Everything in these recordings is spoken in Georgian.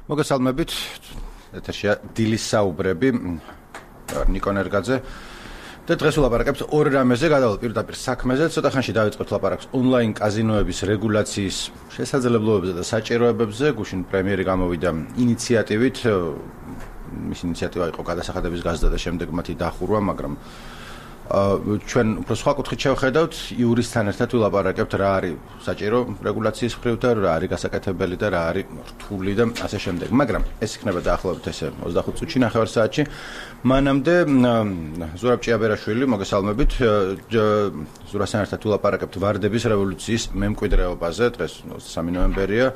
მოგესალმებით. ეთერშია დილის საუბრები ნიკო ნერგაძე. და დღეს ვლაპარაკებთ ორ რამეზე, გადავალ პირდაპირ საქმეზე. ცოტა ხანში დავიწყებთ ლაპარაკს ონლაინ კაზინოების რეგულაციის შესაძლებლობებზე და საჭიროებებზე. გუშინ პრემიერი გამოვიდა ინიციატივით. მის ინიციატივა იყო გადასახადების გაზრდა და შემდეგ მათი დახურვა, მაგრამ ჩვენ უფრო სხვა კუთხით შევხედავთ, იურისტთან ერთად ვილაპარაკებთ რა არის საჭირო რეგულაციის მხრივ და რა არის გასაკეთებელი და რა არის რთული და ასე შემდეგ. მაგრამ ეს იქნება დაახლოებით ესე 25 წუთში ნახევარ საათში. მანამდე ზურაბ ჭიაბერაშვილი, მოგესალმებით. ზურასთან ერთად ვილაპარაკებთ ვარდების რევოლუციის მემკვიდრეობაზე. დღეს 23 ნოემბერია.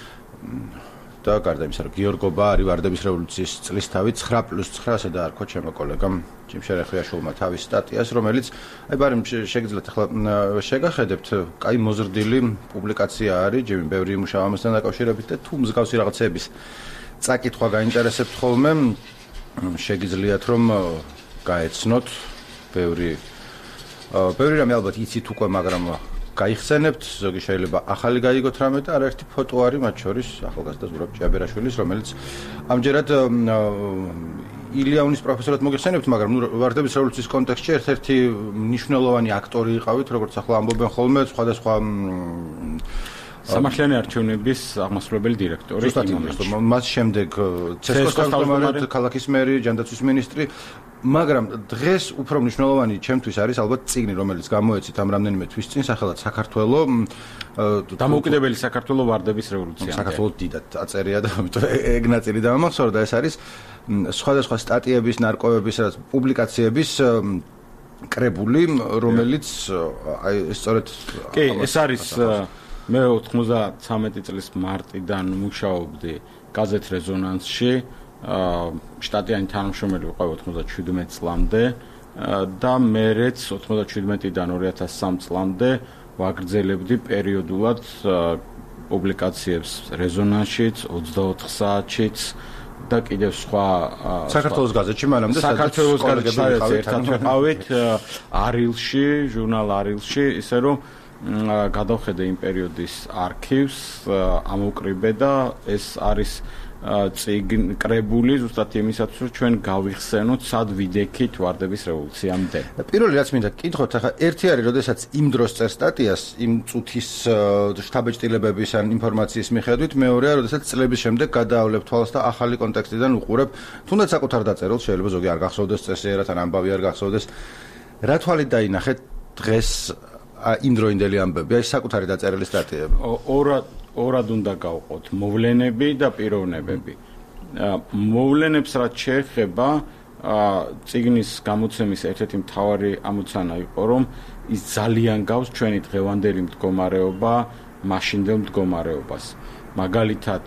და გარდა იმისა, რომ გიორგობა არის ვარდების რევოლუციის წლისთავი 9+9 ასე დაარქვა ჩემო კოლეგამ ჯიმშერ ხვიაშვილმა თავის სტატიას, რომელიც ბარემ შეგიძლიათ ახლა შეგახედებთ, კაი მოზრდილი პუბლიკაცია არის, ჯიმი ბევრი იმუშავა ამასთან დაკავშირებით და თუ მსგავსი რაღაცების წაკითხვა გაინტერესებთ ხოლმე, შეგიძლიათ რომ გაეცნოთ ბევრი რამე ალბათ იცით უკვე, მაგრამ გაიხსენებთ, ზოგი შეიძლება ახალი გაიგოთ რამე და არაერთი ფოტო არის მათ შორის ახალგაზრდა ზურაბ ჭიაბერაშვილის, რომელიც ამჯერად ილიაუნის პროფესორად მოგიხსენებთ, მაგრამ ვარდების რევოლუციის კონტექსტში ერთ-ერთი მნიშვნელოვანი აქტორი იყავით, როგორც ახლა ამბობენ ხოლმე, სხვადასხვა სამართლიანი არჩევნების აღმასრულებელი დირექტორი. მას შემდეგ ცესკოს თავმჯდომარე, ქალაქის მერი, ჯანდაცვის მინისტრი. მაგრამ დღეს უფრო მნიშვნელოვანი ჩემთვის არის ალბათ წიგნი, რომელიც გამოეცით ამ რამდენიმე თვის წინ, სახელად საქართველო დამოუკიდებელი საქართველო ვარდების რევოლუცია. საქართველოს დიდად აწერია და ამიტომ ეგ ნაწილი დამახსოვრდა. ეს არის სხვადასხვა სტატიების, ნარკვევების, პუბლიკაციების კრებული, რომელიც აი სწორედ ეს არის მე 93 წლის მარტიდან მუშაობდი გაზეთ რეზონანსში. შტატიანი თანამშრომელი ვიყავი 97 წლამდე და მერეც 97-დან 2003 წლამდე ვაგრძელებდი პერიოდულად პუბლიკაციებს რეზონანსშიც, 24 საათშიც და კიდევ სხვა საქართველოს გაზეთში მანამდე საქართველოს გაზეთში ერთად ვიყავით არილში, ჟურნალ არილში, ისე რომ გადავხედე იმ პერიოდის არქივს, ამოვკრიბე და ეს არის წიგნი კრებული ზუსტად იმისათვის, რომ ჩვენ გავიხსენოთ, სად ვიდექით ვარდების რევოლუციამდე. პირველი რაც მინდა გკითხოთ, ახლა ერთი არის, როდესაც იმ დროს წერ სტატიას, იმ წუთის შტაბეჭდილებების ან ინფორმაციის მიხედვით, მეორეა, როდესაც წლების შემდეგ გადაავლებ თვალს და ახალი კონტექსტიდან უყურებ, თუნდაც საკუთარ დაწერილს, შეიძლება ზოგი არ გახსოვდეს წესიერად, ან ამბავი არ გახსოვდეს. რა თვალით დაინახეთ დღეს იმდროინდელი ამბები, აი საკუთარი დაწერილი სტატიები. ორად უნდა გავყოთ მოვლენები და პიროვნებები. მოვლენებს რაც შეეხება, წიგნის გამოცემის ერთ-ერთი მთავარი ამოცანა იყო, რომ ის ძალიან გავს ჩვენი დღევანდელი მდგომარეობა მაშინდელ მდგომარეობას. მაგალითად,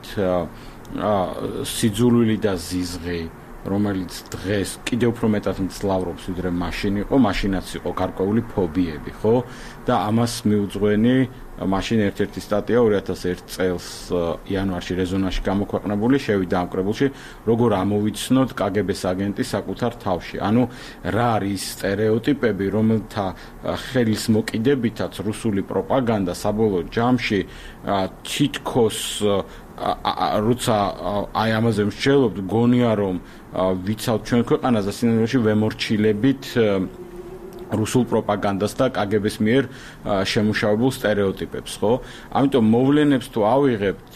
სიძულვილი და ზიზღი, რომელიც დღეს კიდევ უფრო მეტად მძლავრობს, ვიდრე მაშინ იყო, მაშინაც იყო გარკვეული ფობიები, ხო? და ამას მიუძღვენი მაშინ ერთ-ერთი სტატია 2001 წელს იანვარში რეზონანსში გამოქვეყნებული, შევიდა ამ კრებულში, როგორ ამოვიცნოთ კგბ-ს აგენტი საკუთარ თავში. ანუ რა არის სტერეოტიპები, რომელთა ხელისმოკიდებითაც რუსული პროპაგანდა საბოლოო ჯამში თითქოს როცა აი ამაზე მსჯელობთ, გონია რომ ვიცავთ ჩვენ ქვეყანას და სინამდვილეში ვემორჩილებით რუსულ პროპაგანდას და კგბ-ს მიერ შემუშავებულ სტერეოტიპებს, ხო? ამიტომ მოვლენებს თუ ავიღებთ,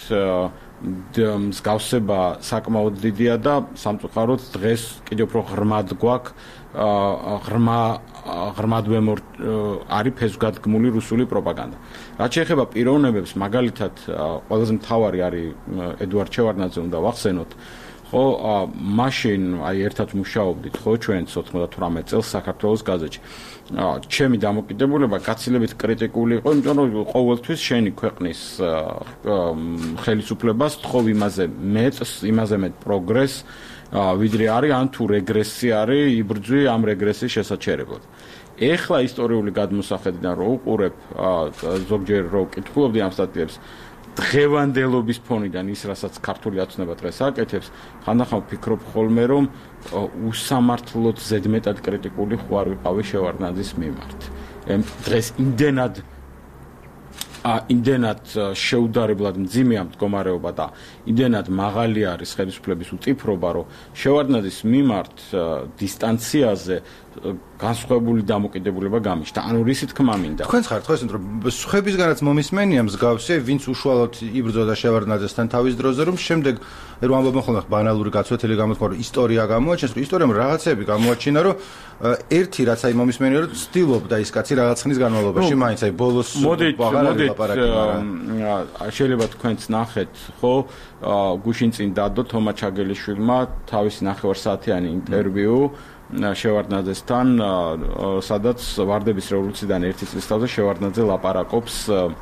მსგავსება საკმაოდ დიდია და სამწუხაროდ დღეს კიდევ უფრო ღრმად გვაქვს ღრმად არის ფესვგადგმული რუსული პროპაგანდა. რაც შეეხება პიროვნებებს, მაგალითად, ყველაზე მთავარი არის ედუარდ შევარდნაძე უნდა ვახსენოთ. ხო, მაშინ აი ერთად მუშაობდით, ხო, ჩვენც 98 წელს საქართველოს გაზეთში. ჩემი დამოკიდებულება გაცილებით კრიტიკული იყო, იმიტომ რომ ყოველთვის შენი ქვეყნის ხელისუფლებას თხოვ იმაზე მეტ პროგრესს, ვიდრე არის ან თუ რეგრესი არის, იბრძვი ამ რეგრესის შესაჩერებლად. ეხლა ისტორიული გადმოსახედიდან რო უყურებ, ზოგჯერ რო კითხულობდი ამ სტატიებს, დღევანდელობის ფონიდან ის, რასაც ქართული აცნება დღეს აკეთებს, ხანდახან ვფიქრობ ხოლმე, რომ უსამართლოდ ზედმეტად კრიტიკული ხوار ვიყავი შევარდნაძის მიმართ. დღეს იმდენად იმდენად შეუდარებლად მძიმეა მდგომარეობა და იმდენად მაღალი არის ხელისუფლების უტიფრობა, რომ შევარდნაძის მიმართ დისტანციაზე განსხვავებული დამოკიდებულება გამიშთა. ანუ რისი თქმა მინდა? თქვენც ხართ ხო ესეთ რომ სხვებისგანაც მომისმენია მსგავსი, ვინც უშუალოდ იბრძოდა შევარდნაძესთან თავის დროზე, რომ შემდეგ რომ ამბობენ ხოლმე ბანალური გაცვეთილი გამოთქვა, რომ ისტორია გამოაჩენს, რომ ისტორიამ რაღაცები გამოაჩინა, რომ ერთი რაც აი მომისმენია, რომ ცდილობდა ის კაცი რაღაც ხნის განმავლობაში, მაინც აი ბოლოს მოდით შეიძლება თქვენც ნახეთ, ხო, გუშინ წინ დადო თომა ჩაგელიშვილმა თავისი 9 საათიანი ინტერვიუ შევარდნაძესთან, სადაც ვარდების რევოლუციიდან 1 წლის თავზე შევარდნაძე ლაპარაკობს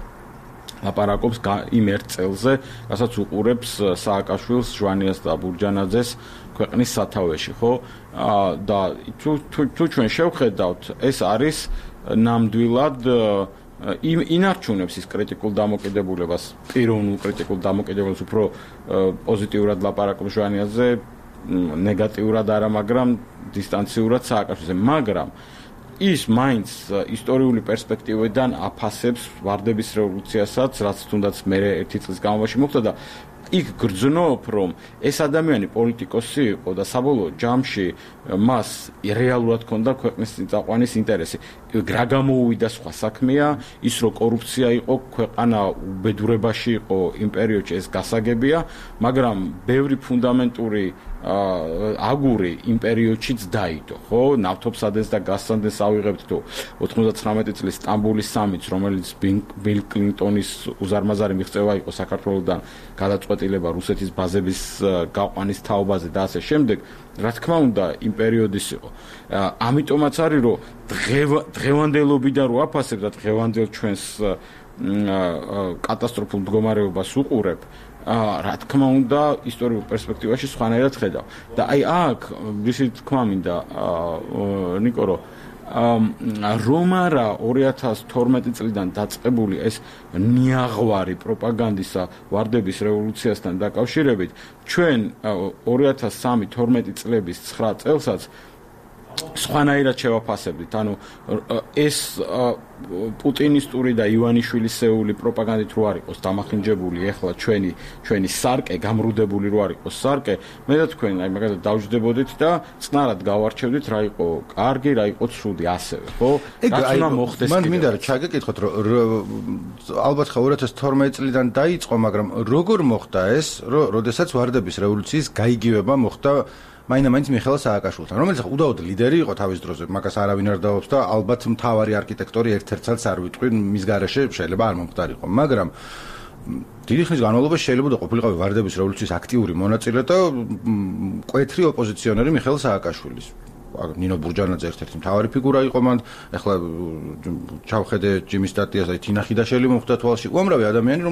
იმ ერთ წელზე, რასაც უყურებს სააკაშვილს, ჟვანიას და ბურჯანაძეს ქვეყნის სათავეში, ხო? და თუ ჩვენ შევხედავთ, ეს არის ნამდვილად ინარჩუნებს ის კრიტიკულ დამოკიდებულებას, პიროვნულ კრიტიკულ დამოკიდებულებას, უფრო პოზიტიურად ლაპარაკობს ჟვანიაზე, ნეგატიურად არა, მაგრამ დისტანციურად სააკაშვილზე, მაგრამ ის მაინც ისტორიული პერსპექტივიდან აფასებს ვარდების რევოლუციასაც, რაც თუნდაც მე 1 წლის განმავლობაში მოხდა და იქ გრძნობ, რომ ეს ადამიანი პოლიტიკოსი იყო და საბოლოო ჯამში მას რეალურად ჰქონდა ქვეყნის წაყვანის ინტერესი. რა გამოუვიდა სხვა საქმეა, ის რომ კორუფცია იყო, ქვეყანა უბედურებაში იყო იმ პერიოდში, ეს გასაგებია, მაგრამ ბევრი ფუნდამენტური აგური იმ პერიოდშიც დაიდო, ხო? ნავთობსადენს და გაზსადენს ავიღებთ თუ 99 წლის სტამბოლის სამიტს, რომელიც ბილ კლინტონის უზარმაზარი მიღწევა იყო საქართველოსთან გადაწყვეტილება რუსეთის ბაზების გაყვანის თაობაზე და ასე შემდეგ, რა თქმა უნდა, იმ პერიოდის იყო. ამიტომაც არის, რომ დღევანდელობიდან რო აფასებ და დღევანდელ ჩვენს კატასტროფულ მდგომარეობას უყურებ, რა თქმა უნდა, ისტორიულ პერსპექტივაში სხვანაირად ხედავ. და აი აქ რისი თქმა მინდა, ნიკო, რომ არა 2012 წლიდან დაწყებული ეს ნიაღვარი პროპაგანდისა ვარდების რევოლუციასთან დაკავშირებით, ჩვენ 2003-12 წლების 9 წელსაც სხვანაირად შევაფასებდით. ანუ ეს პუტინისტური და ივანიშვილისეული პროპაგანდით რო არ იყოს დამახინჯებული, ეხლა ჩვენი სარკე გამრუდებული რო არ იყოს სარკე, მე და თქვენ აი მაგალითად დავჯდებოდით და წნარად გავარჩევდით რა იყო კარგი, რა იყო ცუდი ასევე, ხო? რაც უნდა მოხდეს. მან მინდა რომ ჩაგეკითხოთ, რომ ალბათ ხა 2012 წლიდან დაიწყო, მაგრამ როგორ მოხდა ეს, რომ როდესაც ვარდების რევოლუციის გაიგივება მოხდა მაინც მიხეილ სააკაშვილთან, რომელიც უდაოდ ლიდერი იყო თავის დროზე, მაგას არავინ არ დაობს და ალბათ მთავარი არქიტექტორი ერთ-ერთსაც არ ვიტყვი, მის გარეშე შეიძლება არ მომხდარიყო, მაგრამ დიდი ხნის განმავლობაში შეიძლება ყოფილიყო ვარდების რევოლუციის აქტიური მონაწილე და მკვეთრი ოპოზიციონერი მიხეილ სააკაშვილის. ნინო ბურჯანაძე ერთ-ერთი მთავარი ფიგურა იყო მან, ეხლა ჩავხედე ჯიმის სტატიას და თინა ხიდაშელი მომხდა თვალში. უამრავი ადამიანი,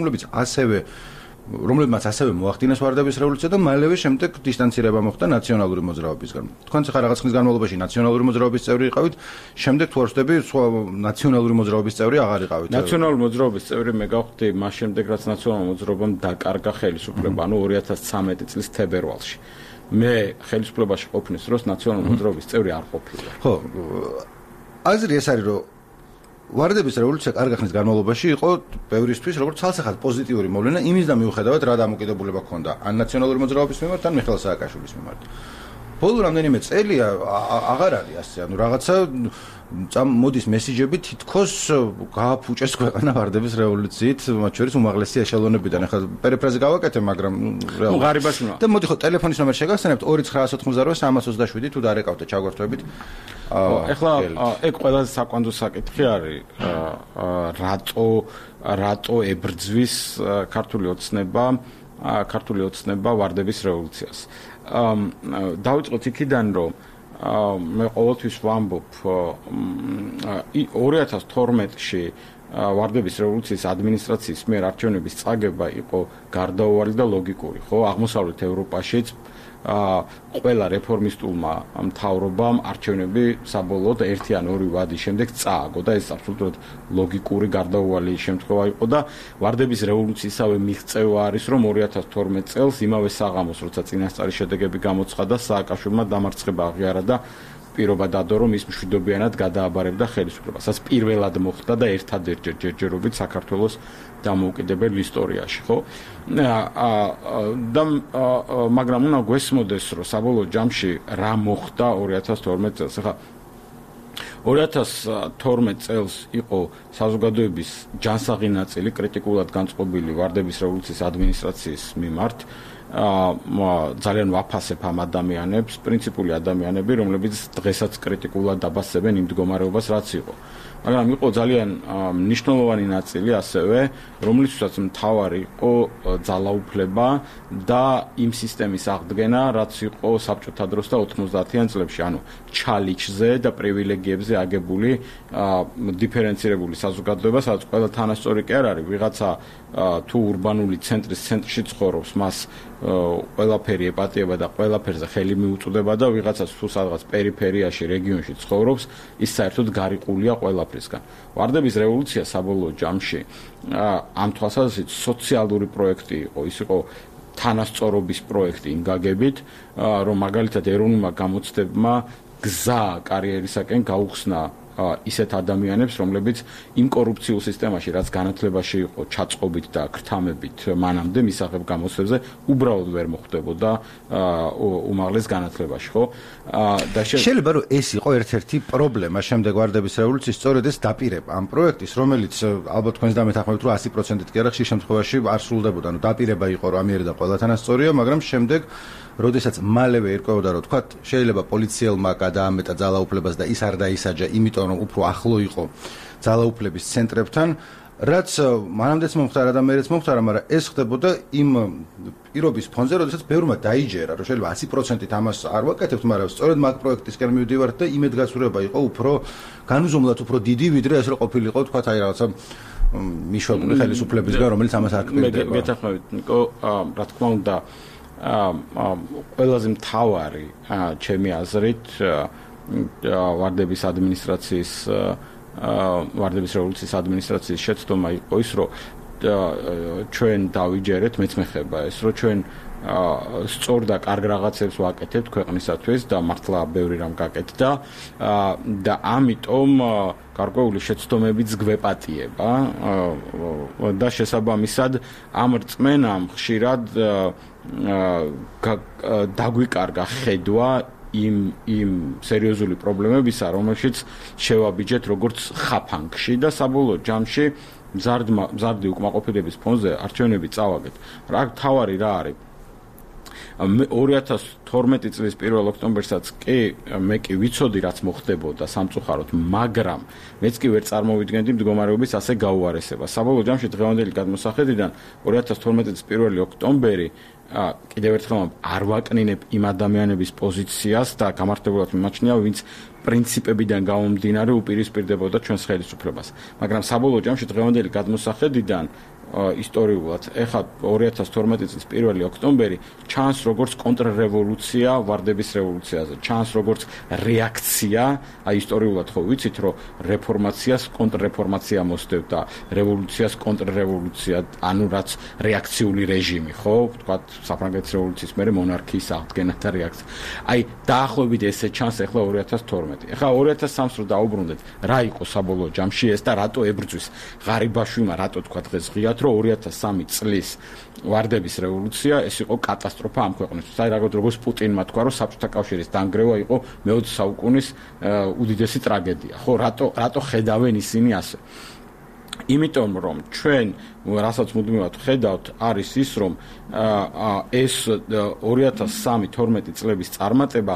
რომლებმაც ასევე მოახდინეს ვარდების რევოლუცია და მალევე შემდეგ დისტანცირება მოხდა ნაციონალური მოძრაობისგან. თქვენ ხარ რაღაც ხნის განმავლობაში ნაციონალური მოძრაობის წევრი იყავით, შემდეგ თუ არ ვხვდები, სხვა ნაციონალური მოძრაობის წევრი აღარ იყავით. ნაციონალური მოძრაობის წევრი მე გავხდი მას შემდეგ, რაც ნაციონალურ მოძრაობამ დაკარგა ხელისუფლება, ანუ 2013 წლის თებერვალში. მე ხელისუფლებაში ყოფნის დროს ნაციონალური მოძრაობის წევრი არ ყოფილა. ხო. აზრი ეს არის, რომ ვარდების რევოლუცია კარგი ხნის განმავლობაში იყო ბევრისთვის როგორც ცალსახად პოზიტიური მოვლენა, იმის და მიუხედავად რა დამოკიდებულება ჰქონდა ან ნაციონალური მოძრაობის მიმართ, ან მიხეილ სააკაშვილის მიმართ. ბოლო რამდენიმე წელია აღარ არის ასე, ანუ რაღაცა მოდის მესიჯები თითქოს გააფუჭეს ქვეყანა ვარდების რევოლუციით, მათ შორის უმაღლესი ეშელონებიდან. ახლა პერიფრაზე გავაკეთე, მაგრამ ღარიბაში და მოდი ხო ტელეფონის ნომერი შეგახსენებთ 2988 თუ დარეკავთ ჩაგვერთვებით. ეხლა ეგ ყველაზე საკვანძო საკითხი არის, რატო ებრძვის ქართული ოცნება ვარდების რევოლუციას. დავიწყოთ იქიდან, რომ მე ყოველთვის ვამბობ 2012-ში ვარდების რევოლუციის ადმინისტრაციის მიერ არჩევნების წაგება იყო გარდაუვალი და ლოგიკური, ხო? აღმოსავლეთ ევროპაშიც ყველა რეფორმისტულმა მთავრობამ არჩევნები საბოლოოდ 1 ან 2 ვადის შემდეგ წააგო და ეს აბსოლუტურად ლოგიკური გარდაუვალი შემთხვევა იყო და ვარდების რევოლუციისავე მიღწევა არის, რომ 2012 წელს იმავე საღამოს, როცა წინასწარი შედეგები გამოცხადა, სააკაშვილმა დამარცხება აღიარა და პირობა დადო, რომ ის მშვიდობიანად გადააბარებდა ხელისუფლებას. ეს პირველად მოხდა და ერთადერთ ჯერჯერობით საქართველოს დამოუკიდებელ ისტორიაში, ხო? მაგრამ უნდა გვესმოდეს, რომ საბოლოო ჯამში რა მოხდა 2012 წელს. ახლა 2012 წელს იყო საზოგადოების ჯანსაღი ნაწილი კრიტიკულად განწყობილი ვარდების რევოლუციის ადმინისტრაციის მიმართ. ძალიან ვაფასებ ამ ადამიანებს, პრინციპული ადამიანები, რომლებიც დღესაც კრიტიკულად დაბასებენ იმ მდგომარეობას, რაც იყო. მაგრამ იყო ძალიან მნიშვნელოვანი ნაწილი ასევე, რომლითაც მთავარი იყო ძალაუფლება და იმ სისტემის აღდგენა, რაც იყო საბჭოთა დროს და 90-იან წლებში, ანუ ჩალიჩზე და პრივილეგიებზე აგებული დიფერენცირებული საზოგადოება, სადაც ყველა თანასწორი კი არ არის, ვიღაცა თუ ურბანული ცენტრის ცენტრში ცხოვრობს, მას ყველაფერი ეპატიება და ყველაფერზე ხელი მიუწვდება და ვიღაცას თუ სადღაც პერიფერიაში, რეგიონში ცხოვრობს, ის საერთოდ გარიყულია ყველაფრისგან. ვარდების რევოლუცია საბოლოო ჯამში ამ თვალსაზრისით სოციალური პროექტი იყო, ის იყო თანასწორობის პროექტი იმ გაგებით, რომ მაგალითად ეროვნულმა გამოცდებმა გზა კარიერისაკენ გაუხსნა ისეთ ადამიანებს, რომლებიც იმ კორუფციულ სისტემაში, რაც განათლებაში იყო ჩაწყობით და ქრთამებით მანამდე მისაღებ გამოცდებზე უბრალოდ ვერ მოხვდებოდა უმაღლეს განათლებაში, ხო? და შეიძლება რომ ეს იყო ერთ-ერთი პრობლემა შემდეგ ვარდების რევოლუციის, სწორედ ეს დაპირება ამ პროექტის, რომელიც ალბათ თქვენს დამეთანხმებით რომ 100%-ით კი არა, ხშირ შემთხვევაში არ სრულდებოდა. ანუ დაპირება იყო რომ ამიერდა ყველა თანასწორია, მაგრამ შემდეგ როდესაც მალევე ერკვეოდა რომ თქვა შეიძლება პოლიციელმა გადაამეტა ძალაუფლებას და ის არ დაისაჯა, იმიტომ რომ უფრო ახლო იყო ძალაუფლების ცენტრებთან, რაც მანამდეც მომხდარა და მერეც მომხდარა, მაგრამ ეს ხდებოდა იმ პირობის ფონზე, როდესაც ბევრმა დაიჯერა, რომ შეიძლება 100%-ით ამას არ ვაკეთებთ, მაგრამ სწორედ მაგ პროექტისკენ მივდივართ და იმედგაცრუება იყო უფრო განუზომლად უფრო დიდი, ვიდრე ეს რო ყოფილიყო, თქვა აი რაღაცა მიშვებული ხელისუფლებისგან, რომელიც ამას არ ქმნიდება. გეთანხმებით, ნიკო, რა თქმა უნდა, ყველაზე მთავარი ჩემი აზრით ვარდების რევოლუციის ადმინისტრაციის შეცდომა იყო ის, რომ ჩვენ დავიჯერეთ, მეც მეხება ეს, რომ ჩვენ სწორ და კარგ რაღაცებს ვაკეთებთ ქვეყნისათვის და მართლა ბევრი რამ გაკეთდა და ამიტომ გარკვეული შეცდომებიც გვეპატიება და შესაბამისად ამ რწმენამ ხშირად დაგვიკარგა ხედვა იმ სერიოზული პრობლემებისა, რომელშიც შევაბიჯეთ როგორც ხაფანგში და საბოლოო ჯამში მზარდი უკმაყოფილების ფონზე არჩევნები წავაგეთ. რა თავარი რა არის? 2012 წლის 1 ოქტომბერსაც მე კი ვიცოდი რაც მოხდებოდა სამწუხაროდ, მაგრამ მეც კი ვერ წარმოვიდგენდი მდგომარეობის ასე გაუარესება. საბოლოო ჯამში დღევანდელი გადმოსახედიდან 2012 წლის 1 ოქტომბერი კიდევ ერთხელ არ ვაკნინებ იმ ადამიანების პოზიციას და გამართლებულად მიმაჩნია, ვინც პრინციპებიდან გამომდინარე უპირისპირდებოდა ჩვენს ხელისუფლებას. მაგრამ საბოლოო ჯამში დღევანდელი გადმოსახედიდან ისტორიულად, ეხლა 2012 წლის 1 ოქტომბერი ჩანს როგორც კონტრრევოლუცია ვარდების რევოლუციაზე, ჩანს როგორც რეაქცია, აი ისტორიულად ხო ვიცით, რომ რეფორმაციას კონტრრეფორმაცია მოსდევდა, რევოლუციას კონტრრევოლუცია, ანუ რაც რეაქციული რეჟიმი, ხო? ვთქვათ, საფრანგეთის რევოლუციის მერე მონარქიის აღდგენა და რეაქცია. აი, დაახლოებით ესე ჩანს ეხლა 2012. ეხლა 2003-ს რო დაუბრუნდეთ, რა იყო საბოლოო ჯამში ეს და რატო ებრძვის ღარიბაშვილმა, რატო თქვა დღეს ღიად, რომ 2003 წლის ვარდების რევოლუცია ეს იყო კატასტროფა ამ ქვეყნისთვის. აი როგორც პუტინმა თქვა, რომ საბჭოთა კავშირის დანგრევა იყო მე-20 საუკუნის უდიდესი ტრაგედია. ხო, რატო ხედავენ ისინი ასე? იმიტომ რომ ჩვენ რასაც მუდმივად ხედავთ არის ის, რომ ეს 2003-12 წლების წარმატება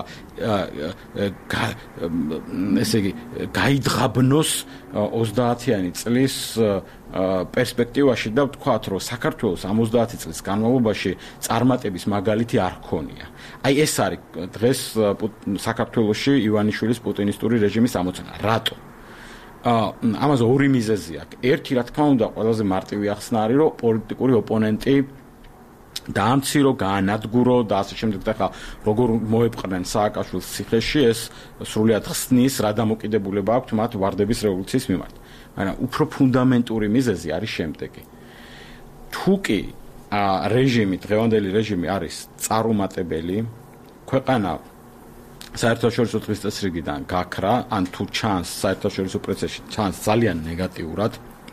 ესე იგი გაიძღაბნოს 30-იანი წლის პერსპექტივაში და ვთქვათ, რომ საქართველოს ამ 30 წლის განმავლობაში წარმატების მაგალითი არ ჰქონია. აი ეს არის დღეს საქართველოში ივანიშვილის პუტინისტური რეჟიმის ამოცანა. რატო? ამაზე ორი მიზეზი აქვს. ერთი, რა თქმა უნდა, ყველაზე მარტივი ახსნა არის, რომ პოლიტიკური ოპონენტი დაამცირო, გაანადგურო და ასე შემდეგ და ხა როგორ მოეპყრნენ სააკაშვილის ციხეში, ეს სრულიად ხსნის რა დამოკიდებულება აქვს მათ ვარდების რევოლუციის მიმართ. მაგრამ უფრო ფუნდამენტური მიზეზი არის შემდეგი. თუ კი რეჟიმი, დღევანდელი რეჟიმი არის წარუმატებელი, ქვეყანა საერთაშორისო დღის წესრიგიდან გაქრა, ან თუ ჩანს საერთაშორისო პრესაში ჩანს ძალიან ნეგატიურად.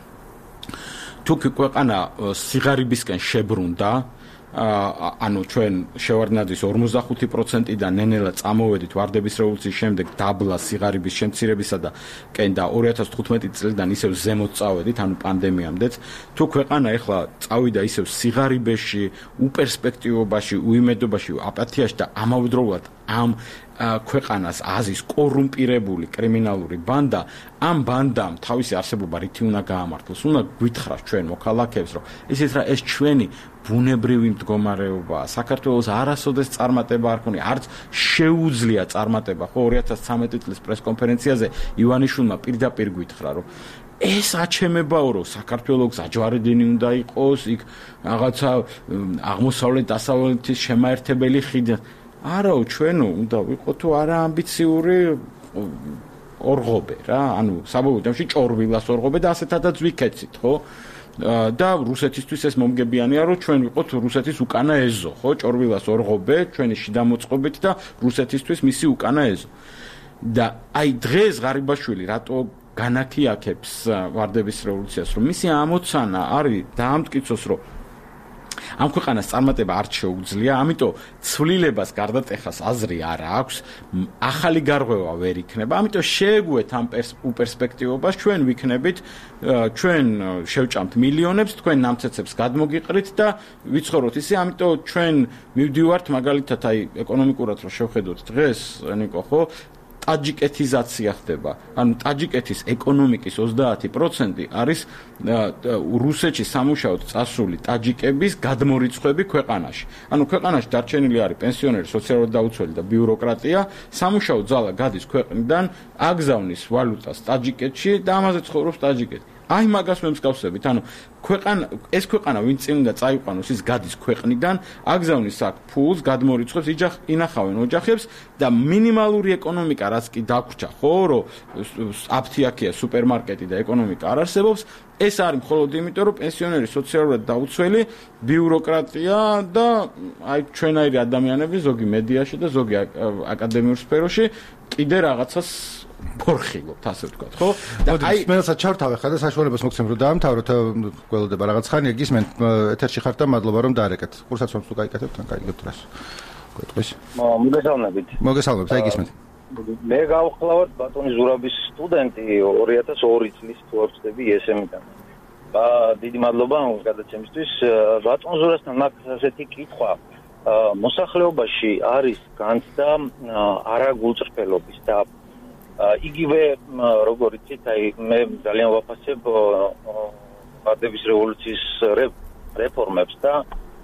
თუ ქვეყანა სიღარიბისკენ შებრუნდა, ანუ ჩვენ შევარდნაძის 45%-დან ნენელა წამოვედით ვარდების რევოლუციის შემდეგ დაბლა სიღარიბის შემცირებისა და კენდა 2015 წლიდან ისევ ზემოთ წავედით, ანუ პანდემიამდეც. თუ ქვეყანა ეხლა წავიდა ისევ სიღარიბეში, უპერსპექტივობაში, უიმედობაში, აპათიაში და ამავდროულად ამ ქვეყანას აზის კორუმპირებული კრიმინალური ბანდა, ამ ბანდამ თავისი არსებობა რითი უნდა გაამართლოს, უნდა გვითხრას ჩვენ მოქალაქეებს, რომ ისიც რა ეს ჩვენი ბუნებრივი მდგომარეობაა. საქართველოს არასოდეს წარმატება არ ქონია, არც შეუძლია წარმატება. ხო 2013 წლის პრესკონფერენციაზე ივანიშვილმა პირდაპირ გვითხრა, რომ ეს აჩემებაო, რომ საქართველოს აჯვარედინი უნდა იყოს, იქ რაღაცა აღმოსავლეთ დასავლეთის შემაერთებელი ხიდი. არაო, ჩვენო უნდა ვიყო თუ არა ამბიციური ორღობე რა, ანუ საბოლოო ჯამში ჭორვილას ორღობე და ასეთადაც ვიქეცით, ხო? და რუსეთისთვის ეს მომგებიანია, რომ ჩვენ ვიყოთ რუსეთის უკანა ეზო, ხო? ჭორვილას ორღობე ჩვენი შიდა მოწყობით და რუსეთისთვის მისი უკანა ეზო. და აი დღეს ღარიბაშვილი რატო განაქიაქებს ვარდების რევოლუციას, რომ მისი ამოცანა არის დაამტკიცოს, რომ ამ ქვეყანას წარმატება არ შეუძლია, ამიტომ ცვლილებას გარდატეხას აზრი არ აქვს, ახალი გარღვევა ვერ იქნება, ამიტომ შეეგუეთ ამ პერსპექტივობას, ჩვენ ვიქნებით, ჩვენ შევჭამთ მილიონებს, თქვენ ნამცეცებს გადმოგიყრით და ვიცხოვროთ ისე, ამიტომ ჩვენ მივდივართ მაგალითად აი ეკონომიკურად რომ შევხედოთ დღეს, ნიკო, ხო? ტაჯიკეთიზაცია ხდება. ანუ ტაჯიკეთის ეკონომიკის 30% არის რუსეთში სამუშაოდ წასული ტაჯიკების გადმორიცხვები ქვეყანაში. ანუ ქვეყანაში დარჩენილი არის პენსიონერი, სოციალურად დაუცველი და ბიუროკრატია, სამუშაო ძალა გადის ქვეყნიდან, აგზავნის ვალუტას ტაჯიკეთში და ამაზე ცხოვრობს ტაჯიკეთი. აი მაგას ვემსგავსებით, ანუ ეს ქვეყანა ვინ წინ უნდა წაიყვანოს, ის გადის ქვეყნიდან, აგზავნის აქ ფულს, გადმორიცხვებს, ინახავენ ოჯახებს და მინიმალური ეკონომიკა რაც კი დაგვრჩა, ხო, რომ აფთიაქია სუპერმარკეტი და ეკონომიკა არ არსებობს, ეს არის მხოლოდ იმიტომ, რომ პენსიონერი სოციალურად დაუცველი, ბიუროკრატია და აი ჩვენაირი ადამიანები ზოგი მედიაში და ზოგი აკადემიურ სფეროში კიდე რაღაცას ფორხილობთ, ასე ვთქვათ, ხო? და აი მეცად ჩავთავე ხა და საშუალებას მოგცემ რომ დაამთავროთ, გველოდება რაღაც ხანია გისმენთ, ეთერში ხართ და მადლობა რომ დაარეკეთ. ყურსაც რომ თუ გაიკეთებთ, თან გაიგებთ რას. გვეტყვის. მოგესალმებით. მოგესალმებით, აი გისმენთ. მე გავხლავთ ბატონი ზურაბის სტუდენტი 2002 წლის თუ არ ვწდები ESM-დან. დიდი მადლობა გადაცემისთვის. ბატონ ზურაბთან მაქვს ასეთი კითხვა. მოსახლეობაში არის განცდა არაგულწრფელობის და იგივე როგორ იცით, აი მე ძალიან ვაფასებ ვარდების რევოლუციის რეფორმებს და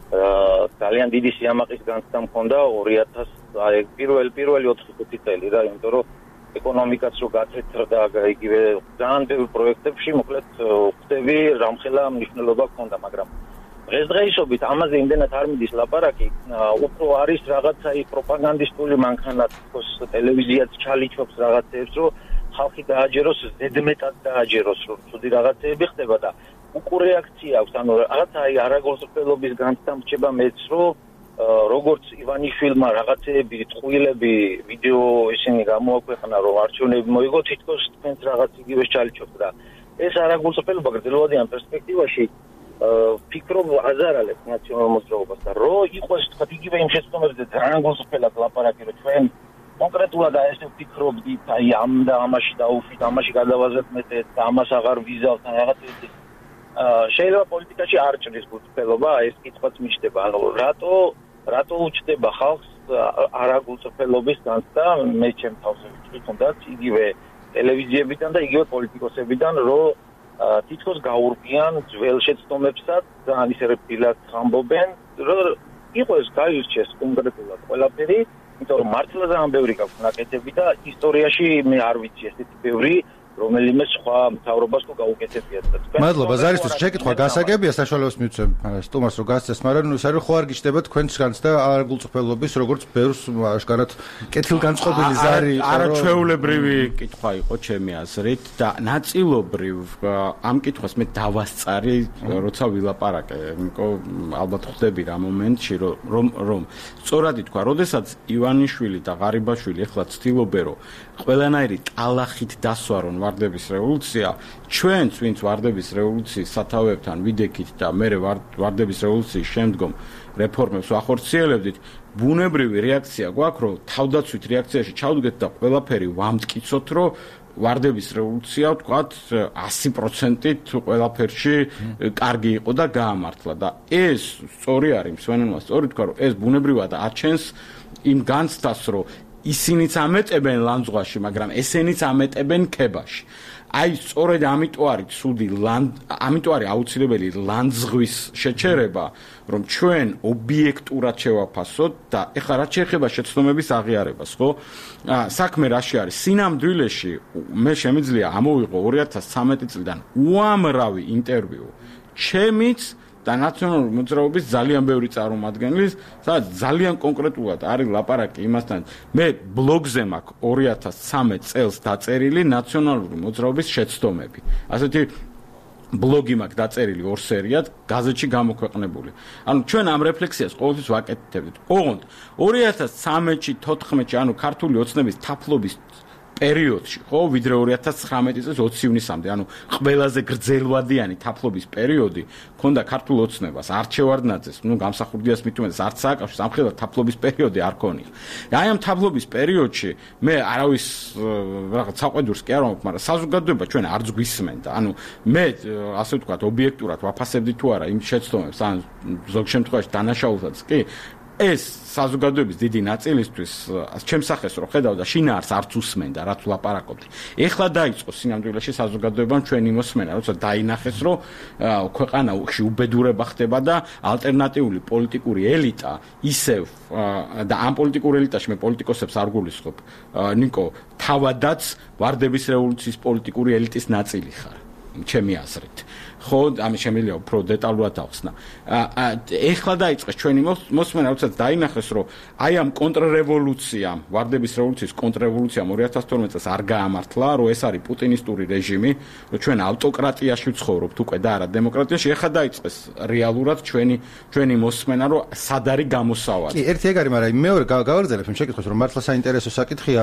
ძალიან დიდი სიამაყის განცდა მქონდა 2000 აი პირველი 4-5 წელი რა, იმიტომ რომ ეკონომიკაც რო გათეთრდა იგივე ძალიან ბევრ პროექტებში მოკლედ ხდები რამხელა მნიშვნელობა ჰქონდა, მაგრამ დღესდღეობით ამაზე იმდენად არ მიდის ლაპარაკი, უფრო არის რაღაცა პროპაგანდისტული მანქანა, თქოს ტელევიზიაც ჩალიჩობს რაღაცებს, რომ ხალხი დააჯეროს, ზედმეტად დააჯეროს, რომ ცუდი რაღაცები ხდება და უკუ რეაქცია აქვს, ანუ რაღაცა არაგულწრფელობის განცდა მრჩება მეც, რომ როგორც ივანიშვილმა რაღაცეები, ტყუილები ვიდეო ისინი გამოაქვეყნა, რომ არჩევნები მოიგო, თითქოს თქვენს რაღაც იგივეს ჩალიჩობთ და ეს არაგულწრფელობა გრძელვადიან პერსპექტივაში ფიქრობ აზარალებს ნაციონალურ მოძრაობას და რო იყოს თქვა იგივე იმ შეცდომებზე ძალიან გულწრფელად ლაპარაკი, რომ ჩვენ კონკრეტულად ესე ვფიქრობდით, აი ამ და ამაში დაუშვით, ამაში გადავაზრდეთ მეტად და ამას აღარ ვიზავთ ან რაღაც ისეთი. შეიძლება პოლიტიკაში არ ჭრის გულწრფელობა, ეს კითხვაც მიჩნდება, ანუ რატო უჩნდება ხალხს არაგულწრფელობის განცდა, მე ჩემ თავზე ვიტყვი, თუნდაც იგივე ტელევიზიებიდან და იგივე პოლიტიკოსებიდან, რომ თითქოს გაურბიან ძველ შეცდომებსაც და ისე რბილად ამბობენ, რომ იყოს გაირჩეს კონკრეტულად ყველაფერი, იმიტომ რომ მართლა ძალიან ბევრი გაქვს ნაკეთები და ისტორიაში მე არ ვიცი ესეთი ბევრი რომელიმე სხვა მთავრობას თუ გაუკეთებიათ და თქვენ მადლობა ზარისთვის შეკითხვა გასაგებია საშუალებას მივცემ სტუმარს რომ გასცეს მაგრამ ის არის ხო არ გიჩნდება თქვენსგანც და არგულწრფელობის როგორც ბევრს აშკარად კეთილგანწყობილი ზარი არა ჩვეულებრივი კითხვა იყო ჩემი აზრით და ნაწილობრივ ამ კითხვას მე დავასწარი როცა ვილაპარაკე ნიკო ალბათ ხვდები რა მომენტში რომ სწორად ითქვა როდესაც ივანიშვილი და ღარიბაშვილი ეხლა ცდილობენ რომ ყველანაირი ტალახით დასვარონ ვარდების რევოლუცია ჩვენც ვინც ვარდების რევოლუციის სათავეებთან ვიდექით და მე ვარდების რევოლუციის შემდგომ რეფორმებს ვახორციელებდით ბუნებრივი რეაქცია გვაქვს რომ თავდაცვით რეაქციაში ჩავდგეთ და ყველაფერი ვამტკიცოთ რომ ვარდების რევოლუცია ვთქვათ 100%-ით ყველაფერში კარგი იყო და გაამართლა და ეს სწორი არის მსვენელმა სწორი თქვა რომ ეს ბუნებრივად აჩენს იმ განცდას რომ ისინიც ამეტებენ ლანძღვაში, მაგრამ ესენიც ამეტებენ ქებაში. აი, სწორედ ამიტომ არის ცუდი ამიტომ არის აუცილებელი ლანძღვის შეჩერება, რომ ჩვენ ობიექტურად შევაფასოთ და ეხლა რაც შეეხება შეცდომების აღიარებას, ხო? საქმე რაში არის? სინამდვილეში მე შემიძლია ამოვიღო 2013 წლიდან უამრავი ინტერვიუ ჩემიც და ნაციონალური მოძრაობის ძალიან ბევრი წარმომადგენლის, სადაც ძალიან კონკრეტულად არის ლაპარაკი იმასთან, მე ბლოგზე მაქვს 2013 წელს დაწერილი ნაციონალური მოძრაობის შეცდომები. ასეთი ბლოგი მაქვს დაწერილი 2 სერიად, გაზეთში გამოქვეყნებული. ანუ ჩვენ ამ რეფლექსიას ყოველთვის ვაკეთებდით. ოღონდ 2013-ში, 14-ში, ანუ ქართული ოცნების თაფლობის პერიოდში, ხო, ვიდრე 2019 წელს 20 ივნისამდე, ანუ ყველაზე გრძელვადიანი თაფლობის პერიოდი ქონდა ქართულ ოცნებას, არჩევარდნაძეს, გამსახურდიას მithumetes არც სააკავშირს, ამხელად თაფლობის პერიოდი არ ქონია. აი ამ თაფლობის პერიოდში მე არავის რაღაც საყვედურს კი არ ვამბობ, მაგრამ საზოგადოება ჩვენ არც გვისმენდა. ანუ მე ასე ვთქვათ, ობიექტურად ვაფასებდი თუ არა იმ შეცდომებს, ან ზოგ შემთხვევაში დანაშაულსაც კი ეს საზოგადოების დიდი ნაწილისთვის ჩემს სახეს რო ხედავდა შინაარს არც უსმენდა რაც ვლაპარაკობდი. ეხლა დაიწყო სინამდვილეში საზოგადოებამ ჩვენი მოსმენა, როცა დაინახეს რომ ქვეყანაში უბედურება ხდება და ალტერნატიული პოლიტიკური ელიტა ისევ და ამ პოლიტიკურ ელიტაში მე პოლიტიკოსებს არ გულისხმობ, ნიკო, თავადაც ვარდების რევოლუციის პოლიტიკური ელიტის ნაწილი ხარ, ჩემი აზრით. ხო, ამის შემიძლია უფრო დეტალურად დავხსნა. ეხლა დაიწყეს ჩვენი მოსმენა, როცა დაინახეს, რომ აი ამ კონტრრევოლუციამ, ვარდების რევოლუციის კონტრრევოლუციამ 2012 წელს არ გაამართლა, რომ ეს არის პუტინისტური რეჟიმი, რომ ჩვენ ავტოკრატიაში ვცხოვრობთ უკვე და არა დემოკრატიაში, ეხლა დაიწყეს რეალურად ჩვენი მოსმენა, რომ სად არის გამოსავალი. კი, ერთი ეგ არის, მაგრამ მეორე გავაგრძელებ იმ შეკითხვას, რომ მართლა საინტერესო საკითხია.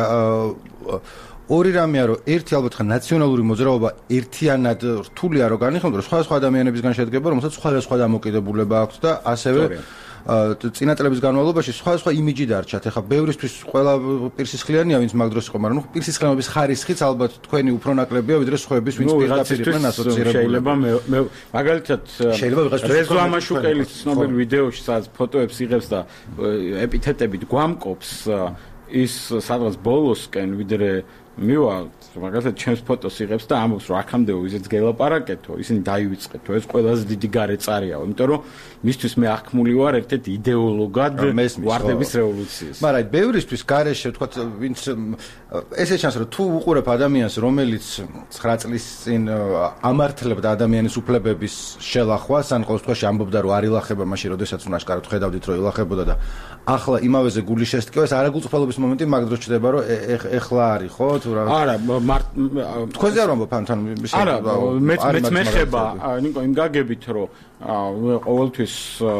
ორი რამეა რომ ერთი ალბათ ხა ნაციონალური მოძრაობა ერთიანად რთულია რომ განიხილოთ რომ სხვა ადამიანებისგან შედგება რომელსაც სხვა დამოკიდებულება აქვს და ასევე წინა წლების განმავლობაში სხვა იმიჯი დარჩათ. ეხლა ბევრისთვის ყველა პირსისხლიანია ვინც მაგ დროს იყო, მაგრამ პირსისხლიანობის ხარისხიც ალბათ თქვენი უფრო ნაკლებია ვიდრე სხვების ვინც პირდაპირ იყვნენ ასოცირებული. შეიძლება მე მაგალითად რეზო ამაშუკელის ცნობილ ვიდეოში სადაც ფოტოებს იღებს და ეპითეტებით გვამკობს ის სადღაც ბოლოსკენ ვიდრე მივა მაგალითად ჩემს ფოტოს იღებს და ამბობს რომ აქამდეო ისიც გელაპარაკეთო, ისინი დაივიწყეთო, ეს ყველაზე დიდი გარეწარიაო, იმიტომ რომ მისთვის მე აღქმული ვარ ერთ-ერთ იდეოლოგად ვარდების რევოლუციის. მაგრამ აი ბევრისთვის გარეშე ვთქვათ, ვინც ესე ჩანს რომ თუ უყურებ ადამიანს, რომელიც 9 წლის წინ ამართლებდა ადამიანის უფლებების შელახვას, ან ყოველ შემთხვევაში ამბობდა რომ არ ილახება მაშინ, როდესაც უნაშკარად ხედავდით რომ ილახებოდა და ახლა იმავეზე გული შესტკივა, ეს არაგულწრფელობის მომენტი მაგ დროს ჩდება რომ ეხლა არის, ხო? არა, თქვენზე არ ვამბობ ამთან არა, მეც მეხება, ნიკო, იმ გაგებით რომ ყოველთვის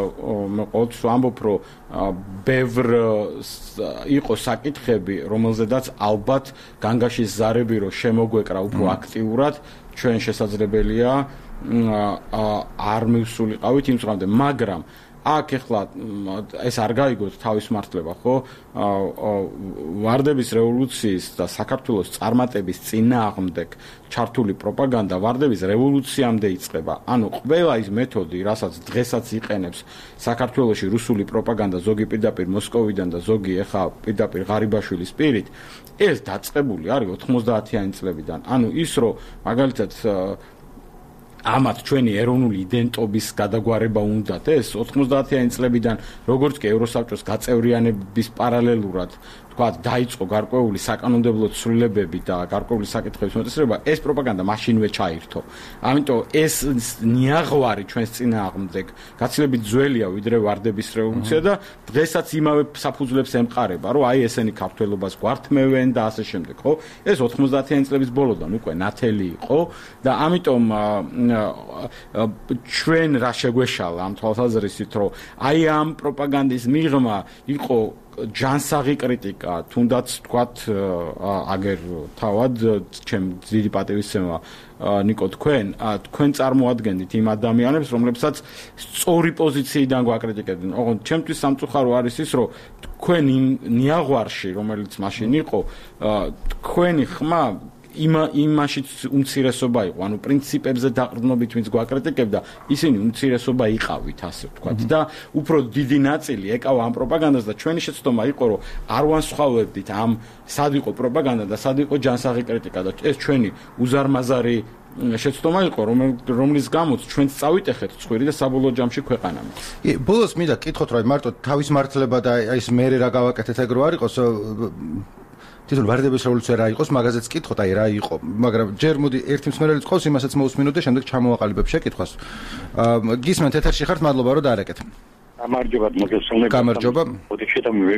ვამბობ რომ ბევრ იყო საკითხები, რომელზედაც ალბათ განგაშის ზარები რომ შემოგვეკრა უფრო აქტიურად, ჩვენ შესაძლებელია არ მივსულიყავით იმ წამამდე, მაგრამ აქ ეხლა ეს არ გაიგოთ თავის მართლება, ხო? ვარდების რევოლუციის და საქართველოს წარმატების წინააღმდეგ ჩართული პროპაგანდა ვარდების რევოლუციამდე იწყება. ანუ ყველა ის მეთოდი, რასაც დღესაც იყენებს საქართველოში რუსული პროპაგანდა, ზოგი პირდაპირ მოსკოვიდან და ზოგი ეხა პირდაპირ ღარიბაშვილის პირით, ეს დაწყებული არის 90-იანი წლებიდან. ანუ ის რომ მაგალითად ამათ ჩვენი ეროვნული იდენტობის გადაგვარება უნდათ ეს 90-იანი წლებიდან როგორც კი ევროსაბჭოს გაწევრიანების პარალელურად თქვა დაიწყო გარკვეული საკანონმდებლო ცვლილებები და გარკვეული საკითხების მოწესრება, ეს პროპაგანდა მაშინვე ჩაირთო. ამიტომ ეს ნიაღვარი ჩვენს წინააღმდეგ გაცილებით ძველია ვიდრე ვარდების რევოლუცია და დღესაც იმავე საფუძვლებს ემყარება, რომ აი ესენი ქართველობას გვართმევენ და ასე შემდეგ, ხო? ეს 90-იანი წლების ბოლოდან უკვე ნათელი იყო და ამიტომ ჩვენ რა შეგვეშალა ამ თვალსაზრისით, რომ აი ამ პროპაგანდის მიღმა იყო ჯანსაღი კრიტიკა, თუნდაც თქვათ აგერ თავად ჩემ დიდი პატივისცემა ნიკო თქვენ წარმოადგენთ იმ ადამიანებს, რომლებსაც სწორი პოზიციიდან გვაკრიტიკებდნენ. ოღონდ ჩემთვის სამწუხარო არის ის, რომ თქვენ იმ ნიაღვარში, რომელიც მაშინ იყო, თქვენი ხმა იმაშიც უმცირესობა იყო, ანუ პრინციპებზე დაყრდნობით ვინც გვაკრიტიკებდა, ისინი უმცირესობა იყავით, ასე ვთქვათ. და უფრო დიდი ნაწილი ეკავა ამ პროპაგანდას და ჩვენი შეცდომა იყო, რომ არ ვანსხვავებდით ამ სად იყო პროპაგანდა და სად იყო ჯანსაღი კრიტიკა და ეს ჩვენი უზარმაზარი შეცდომა იყო, რომლის გამოც ჩვენც წავიტეხეთ ცხვირი და საბოლოო ჯამში ქვეყანამ. ბოლოს მინდა გკითხოთ, რომ მარტო თავის მართლება და ის მერე რა გავაკეთეთ ეგ რო არ იყოს თვითონ ვარდების რევოლუცია რა იყოს, მაგაზეც გკითხოთ, აი რა იყო, მაგრამ ჯერ მოდი ერთი მსმენელი წყავს, იმასაც მოусმინოთ და შემდეგ ჩამოვაყალიბებ შეკითხვას. გისმენთ ეთერში ხართ, მადლობა რომ დაარეკეთ. გამარჯობა, მოგესალმებით. გამარჯობა. მოდი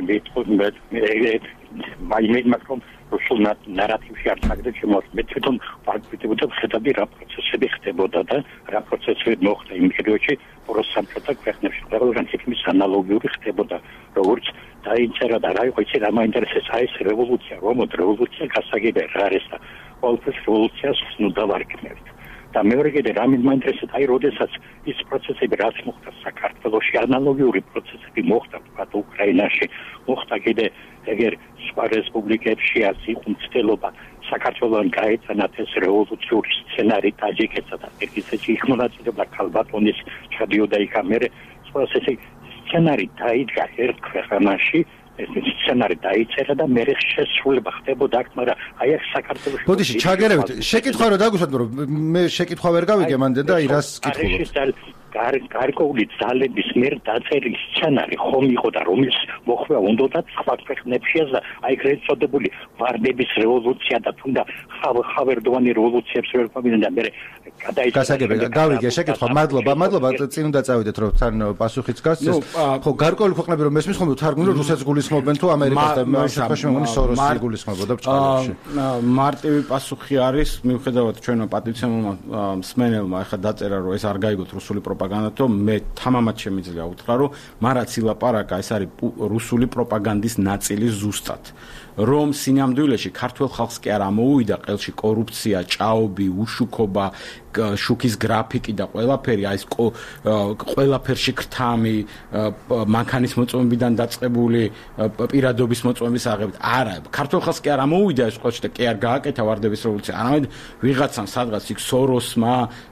მაგრამ რუსულ ნარატივში არ წაგდეთ შემოაქვს. მე თვითონ ვარკვიტებოდა ხედავდი რა პროცესები ხდებოდა და რა პროცესები მოხდა იმ პერიოდში პროსამჭოთა ქვეყნებში. ყველგან თითქმის ანალოგიური ხდებოდა, როგორც დაიწერა და რა იყო იცი რა მაინტერესებს აი ეს რევოლუცია, რომოთ რევოლუცია გასაგებია რა არის და ყოველთვის რევოლუციას ნუ დავარქმევთ. და მეორე კიდე რა მაინტერესებს აი როდესაც ის პროცესები რაც მოხდა საქართველოში, ანალოგიური პროცესები მოხდა თქვათ უკრაინაში, მოხდა კიდე ეგერ სხვა რესპუბლიკებში არც იყო მცდელობა საქართველოს გაეცანათ ეს რევოლუციური სცენარი ტაჯიკეთსა და ყირგიზეთში იქ მონაწილეობდა ქალბატონის ჩადიოდა იქ ამერე პროცესი სცენარი დაიდგა ერთ ქვეყანაში ეს სცენარი დაიწერა და მე შესრულება ხდებოდა აქ, მაგრამ აი ეს საქართველოს ბოდიში ჩაგერევით, შეკითხვა რომ დაგუსვათ, რომ მე შეკითხვა ვერ გავიგე მანდ და აი რას კითხულობთ. გარკვეული ძალების მიერ დაწერილი სცენარი ხომ იყო და რომის მოხდა უნდათ სხვა ქვეყნებშია და აი გრეცოდებული ვარდების რევოლუცია და თუნდა ხავერდოვანი რევოლუციებს ვერ ყოფილა და მე გადაიჭრა. გასაგებია, გავიგე შეკითხვა. მადლობა, წინ უნდა წავიდეთ რომ თან პასუხიც გასცეს. ხო, გარკვეული ქვეყნები რომ მესმის ხომ თარგმნილ რუსეთს გულისხმობენ თუ ამერიკას და შემთხვევაში მეგონი სოროსი გულისხმობოდა ბჭყალებში. მარტივი პასუხი არის, მიუხედავად ჩვენო პატივცემულმა მსმენელმა ახლა დაწერა რომ ეს არ გაიგოთ რუსული პროპაგანდათო, მე თამამად შემიძლია უთხრა, რომ მარაც ილაპარაკა, ეს არის რუსული პროპაგანდის ნაწილი ზუსტად. რომ სინამდვილეში ქართულ ხალხს კი არ ამოუვიდა ყელში კორუფცია, ჭაობი, უშუქობა, შუქის გრაფიკი და ყველაფერი, აი ეს ყველაფერში ქრთამი, მანქანის მოწმობიდან დაწყებული პირადობის მოწმობის აღებით. არა, ქართულ ხალხს კი არ ამოუვიდა ეს ყელში და კი არ გააკეთა ვარდების რევოლუცია. არამედ ვიღაცამ სადღაც იქ სოროსმა,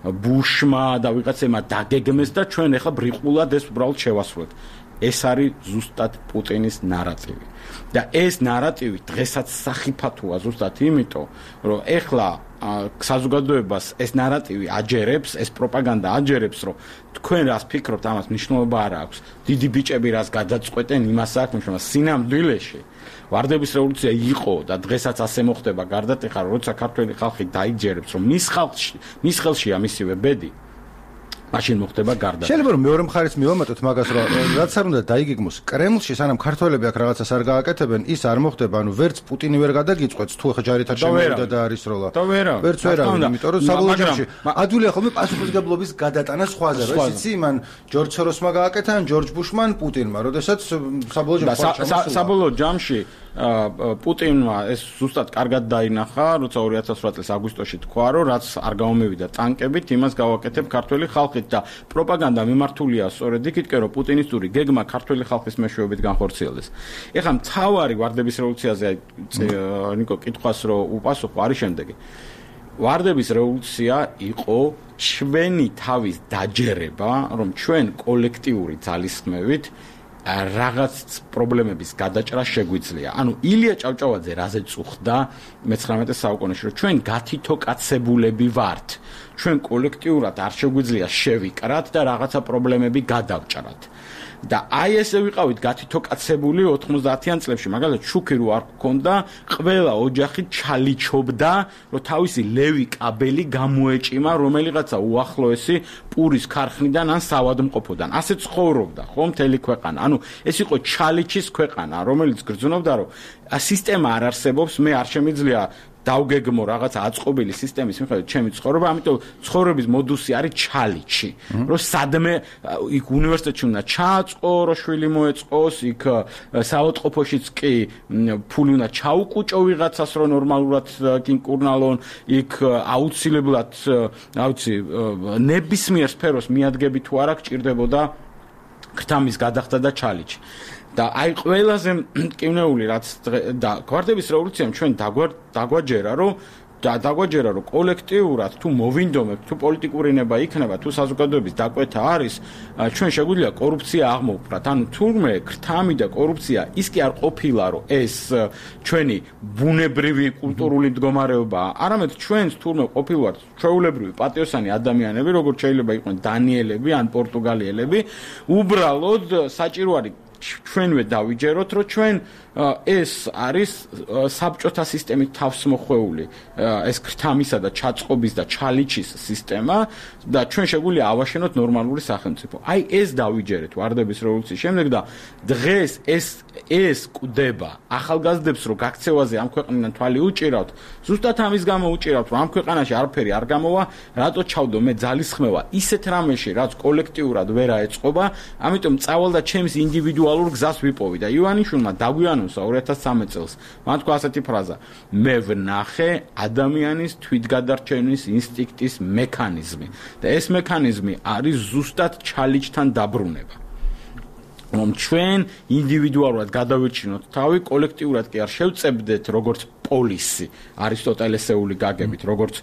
ბუშმა და ვიღაცემა დაგეგმეს და ჩვენ ახლა ბრიყულად ეს უბრალოდ შევასრულეთ. ეს არის ზუსტად პუტინის ნარატივი. და ეს ნარატივი დღესაც სახიფათოა ზუსტად იმიტომ, რომ ეხლა საზოგადოებას ეს ნარატივი აჯერებს, ეს პროპაგანდა აჯერებს, რომ თქვენ რას ფიქრობთ, ამას მნიშვნელობა არ აქვს. დიდი ბიჭები რას გადაწყვეტენ, იმას აქვს მნიშვნელობა. სინამდვილეში ვარდების რევოლუცია იყო და დღესაც ასე მოხდება გარდატეხა, როცა ქართველი ხალხი დაიჯერებს, რომ მის ხელშია მისივე ბედი. მაშინ მოხდება გარდა. შეიძლება რომ მეორე მხარეს მივამატოთ მაგას, რომ რაც არ უნდა დაიგეგმოს, კრემლში სანამ ქართველები აქ რაღაცას არ გააკეთებენ, ის არ მოხდება, ანუ ვერც პუტინი ვერ გადაგიწყვეტს, თუ ახლა ჯარითად შემოვიდა და არის როლა. ვერც ვერავინ, იმიტომ რომ საბოლოო ჯამში ადვილია ხოლმე პასუხისგებლობის გადატანა სხვაზე, რომ ეს იცი, მან ჯორჯ სოროსმა გააკეთა, ან ჯორჯ ბუშმა, პუტინმა, როდესაც საბოლოო ჯამში პუტინმა ეს ზუსტად კარგად დაინახა, როცა 2008 წლის აგვისტოში თქვა, რომ რაც არ გამომივიდა ტანკებით, იმას გავაკეთებ ქართველი ხალხით და პროპაგანდა მიმართულია სწორედ იქითკენ, რომ პუტინისტური გეგმა ქართველი ხალხის მეშვეობით განხორციელდეს. ეხლა მთავარი ვარდების რევოლუციაზე ნიკო კითხვას რომ უპასუხო არის შემდეგი. ვარდების რევოლუცია იყო ჩვენი თავის დაჯერება, რომ ჩვენ კოლექტიური ძალისხმევით რაღაც პრობლემების გადაჭრა შეგვიძლია. ანუ ილია ჭავჭავაძე რაზე წუხდა მე-19 საუკუნეში, რომ ჩვენ გათითოკაცებულები ვართ. ჩვენ კოლექტიურად არ შეგვიძლია შევიკრათ და რაღაცა პრობლემები გადავჭრათ. და აი ესე ვიყავით გათითოკაცებული 90-იან წლებში, მაგალითად შუქი რო არ გქონდა, ყველა ოჯახი ჩალიჩობდა, რომ თავისი ლევი კაბელი გამოეჭიმა რომელიღაცა უახლოესი პურის ქარხნიდან ან საავადმყოფოდან. ასე ცხოვრობდა, ხო, მთელი ქვეყანა. ანუ ეს იყო ჩალიჩის ქვეყანა, რომელიც გრძნობდა, რომ სისტემა არ არსებობს, მე არ შემიძლია დავგეგმო რაღაცა აწყობილი სისტემის მიხედვით ჩემი ცხოვრება, ამიტომ ცხოვრების მოდუსი არის ჩალიჩი. რომ სადმე იქ უნივერსიტეტში უნდა ჩააწყო, რომ შვილი მოეწყოს, იქ საავადმყოფოშიც კი ფული უნდა ჩაუკუჭო ვიღაცას, რომ ნორმალურად კინკურნალონ, იქ აუცილებლად, რა ვიცი, ნებისმიერ სფეროს მიადგები თუ არა გჭირდებოდა ქრთამის გადახდა და ჩალიჩი. და აი ყველაზე მტკივნეული რაც და გვარდების რევოლუციამ ჩვენ დაგვაჯერა რომ კოლექტიურად თუ მოვინდომებთ თუ პოლიტიკური ნება იქნება თუ საზოგადოების დაკვეთა არის ჩვენ შეგვიძლია კორუფცია აღმოვფრათ ანუ თურმე ქრთამი და კორუფცია ის კი არ ყოფილა რომ ეს ჩვენი ბუნებრივი კულტურული მდგომარეობაა არამედ ჩვენს თურმე ყოფილვართ ჩვეულებრივი პატიოსანი ადამიანები როგორც შეიძლება იყვნენ დანიელები ან პორტუგალიელები უბრალოდ საჭირო არის ჩვენვე დავიჯეროთ რომ ჩვენ ეს არის საბჭოთა სისტემით თავს მოხვეული ეს ქრთამისა და ჩაწყობის და ჩალიჩის სისტემა და ჩვენ შეგვიძლია ავაშენოთ ნორმალური სახელმწიფო. აი ეს დავიჯერეთ ვარდების რევოლუციის შემდეგ და დღეს ეს კვდება ახალგაზრდებს რომ გაქცევაზე ამ ქვეყნიდან თვალი უჭირავთ ზუსტად ამის გამო უჭირავთ რომ ამ ქვეყანაში არაფერი არ გამოვა რატო ჩავდო მე ძალისხმევა ისეთ რამეში რაც კოლექტიურად ვერ აეწყობა ამიტომ წავალ და ჩემს ინდივიდუალურ გზას ვიპოვი და ივანიშვილმა დაგვიანო 2013 წელს. მან თქვა ასეთი ფრაზა: მე ვნახე ადამიანის თვითგადარჩენის ინსტინქტის მექანიზმი. და ეს მექანიზმი არის ზუსტად ჩალიჩთან დაბრუნება. რომ ჩვენ ინდივიდუალურად გადავირჩინოთ თავი, კოლექტიურად კი არ შევწებდეთ როგორც პოლისი, არისტოტელესეული გაგებით, როგორც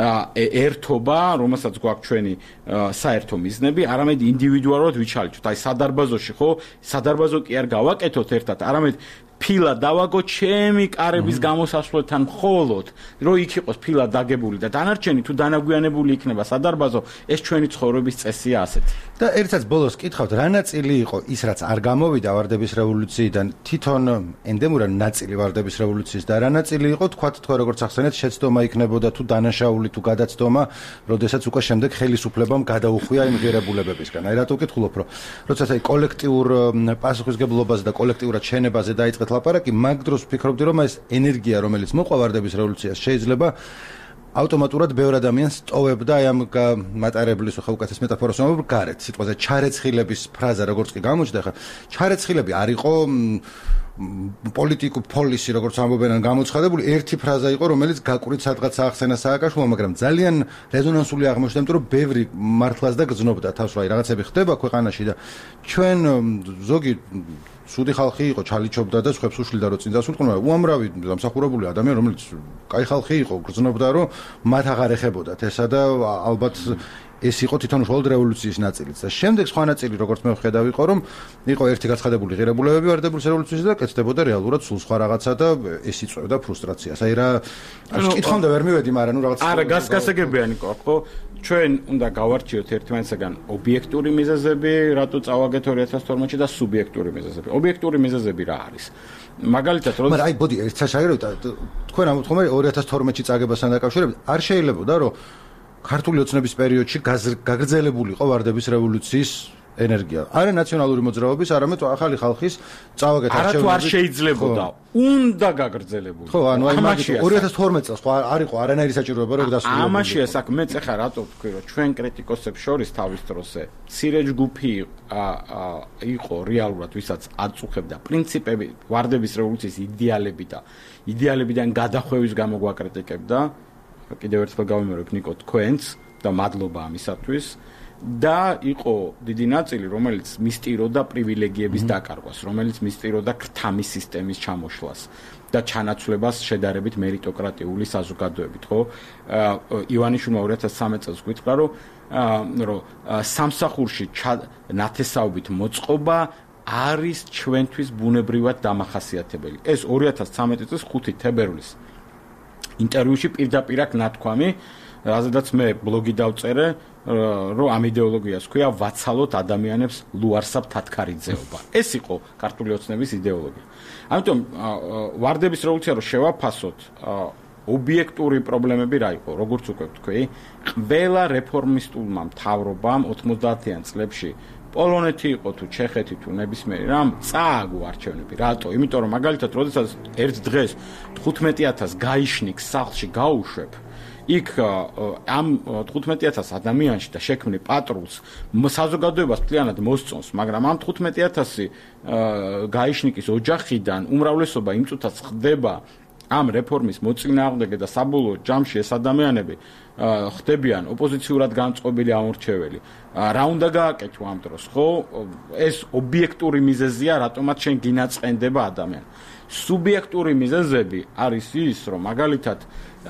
ერთობა, რომელსაც გვაქვს ჩვენი საერთო მიზნები, არამედ ინდივიდუალურად ვიჩალიჩოთ. აი სადარბაზოში ხო, სადარბაზო კი არ გავაკეთოთ ერთად, არამედ ფილა დავაგო ჩემი კარების გამოსასვლელთან მხოლოდ, რომ იქ იყოს ფილა დაგებული და დანარჩენი თუ დანაგვიანებული იქნება სადარბაზო, ეს ჩვენი ცხოვრების წესია ასეთი. და ერთსაც ბოლოს კითხავთ, რა ნაწილი იყო ის, რაც არ გამოვიდა ვარდების რევოლუციიდან, თვითონ ენდემურად ნაწილი ვარდების რევოლუციის და რა ნაწილი იყო, თქვათ როგორც ახსენეთ, შეცდომა იქნებოდა თუ დანაშაული თუ გადაცდომა, როდესაც უკვე შემდეგ ხელისუფლებამ გადაუხვია იმ ღირებულებებისგან. აი რატო ვკითხულობ, რომ როდესაც აი კოლექტიურ პასუხისმგებლობაზე და კოლექტიურად შენებაზე დაიწყეთ ლაპარაკი, მაგ დროს ვფიქრობდი, რომ ეს ენერგია, რომელიც მოყვა ვარდების რევოლუციას, შეიძლება ავტომატურად ბევრ ადამიანს ტოვებდა აი ამ მატარებლის ხო უკეთეს მეტაფორას ვამბობ გარეთ სიტყვაზე ჩარეცხილების ფრაზა როგორც კი გამოჩნდა ხა ჩარეცხილები არ იყო პოლიტიკურ პოლისი როგორც ამბობენ გამოცხადებული ერთი ფრაზა იყო რომელიც გაკვირით სადღაც ახსენა სააკაშვილმა მაგრამ ძალიან რეზონანსული აღმოჩნდა იმიტომ რომ ბევრი მართლაც და გრძნობდა თავს რა რაღაცები ხდება ქვეყანაში და ჩვენ ზოგი სუდი ხალხი იყო ჩალიჩობდა და სხვებს უშლიდა რომ წინ დასულიყო უამრავი დამსახურებული ადამიანი რომელიც კაი ხალხი იყო გრძნობდა რომ მათ აღარ ეხებოდათ ესა და ალბათ ეს იყო თვითონ უშუალოდ რევოლუციის ნაწილიც და შემდეგ სხვა ნაწილი როგორც მე ვხედავ იყო რომ იყო ერთი გაცხადებული ღირებულებები ვარდების რევოლუციის და კეთდებოდა რეალურად სულ სხვა რაღაცა და ეს იწვევდა ფრუსტრაციას აი რა კითხამდე ვერ მივედი მაგრამ ნუ რაღაც არა გასაგებიანი ხო ჩვენ უნდა გავარჩიოთ ერთმანეთსაგან ობიექტური მიზეზები რატო წავაგეთ 2012-ში და სუბიექტური მიზეზები ობიექტური მიზეზები რა არის მაგალითად რომ მაგრამ აი ბოდი ერთ საშაგეროდ თქვენ ამოთხომ 2012-ში წაგებასთან დაკავშირებით არ შეიძლებოდა რომ ქართული ოცნების პერიოდში გაგრძელებული იყო ვარდების რევოლუციის ენერგია. არა ნაციონალური მოძრაობის, არამედ ახალი ხალხის წავაგეთ არჩევნები. არა თუ არ შეიძლებოდა, უნდა გაგრძელებულიყო. ხო, ანუ აი მაგით 2012 წელს ხო არ იყო არანაირი საჭიროება რომ დასრულებულიყო. ამაშია საქმე, მე ეხლა რატო ვთქვი რომ ჩვენ კრიტიკოსებს შორის თავის დროზე მცირე ჯგუფი იყო რეალურად ვისაც აწუხებდა პრინციპები ვარდების რევოლუციის იდეალებიდან გადახვევის გამო გვაკრიტიკებდა. კიდევ ერთხელ გავიმეორებ ნიკო თქვენს და მადლობა ამისათვის და იყო დიდი ნაწილი რომელიც მისტიროდა პრივილეგიების დაკარგვას რომელიც მისტიროდა ქრთამის სისტემის ჩამოშლას და ჩანაცვლებას შედარებით მერიტოკრატიული საზოგადოებით ხო ივანიშვილმა 2013 წელს გვითხრა რომ სამსახურში ნათესაობით მოწყობა არის ჩვენთვის ბუნებრივად დამახასიათებელი ეს 2013 წელს 5 თებერვლის ინტერვიუში პირდაპირ აქ ნათქვამი რაზედაც მე ბლოგი დავწერე, რომ ამ იდეოლოგიას ქვია ვაცალოთ ადამიანებს ლუარსაბ თათქარიძეობა. ეს იყო ქართული ოცნების იდეოლოგია. ამიტომ ვარდების რევოლუცია რო შევაფასოთ, ობიექტური პრობლემები რა იყო, როგორც უკვე ვთქვი, ყველა რეფორმისტულმა მთავრობამ 90-იან წლებში პოლონეთი იყო თუ ჩეხეთი თუ ნებისმიერი რამ წააგო არჩევნები. რატო? იმიტომ რომ მაგალითად, როდესაც ერთ დღეს 15,000 გაიშნიკს სახლში გაუშვებ, იქ ამ 15,000 ადამიანში და შექმნი პატრულს საზოგადოებას მთლიანად მოსწონს, მაგრამ ამ 15,000 გაიშნიკის ოჯახიდან უმრავლესობა იმ წუთას ხდება ამ რეფორმის მოწინააღმდეგე და საბოლოო ჯამში ეს ადამიანები ხდებიან ოპოზიციურად განწყობილი ამორჩეველი. რა უნდა გააკეთო ამ დროს, ხო? ეს ობიექტური მიზეზია, რატომაც შენ გინაწყენდება ადამიანი. სუბიექტური მიზეზები არის ის, რომ მაგალითად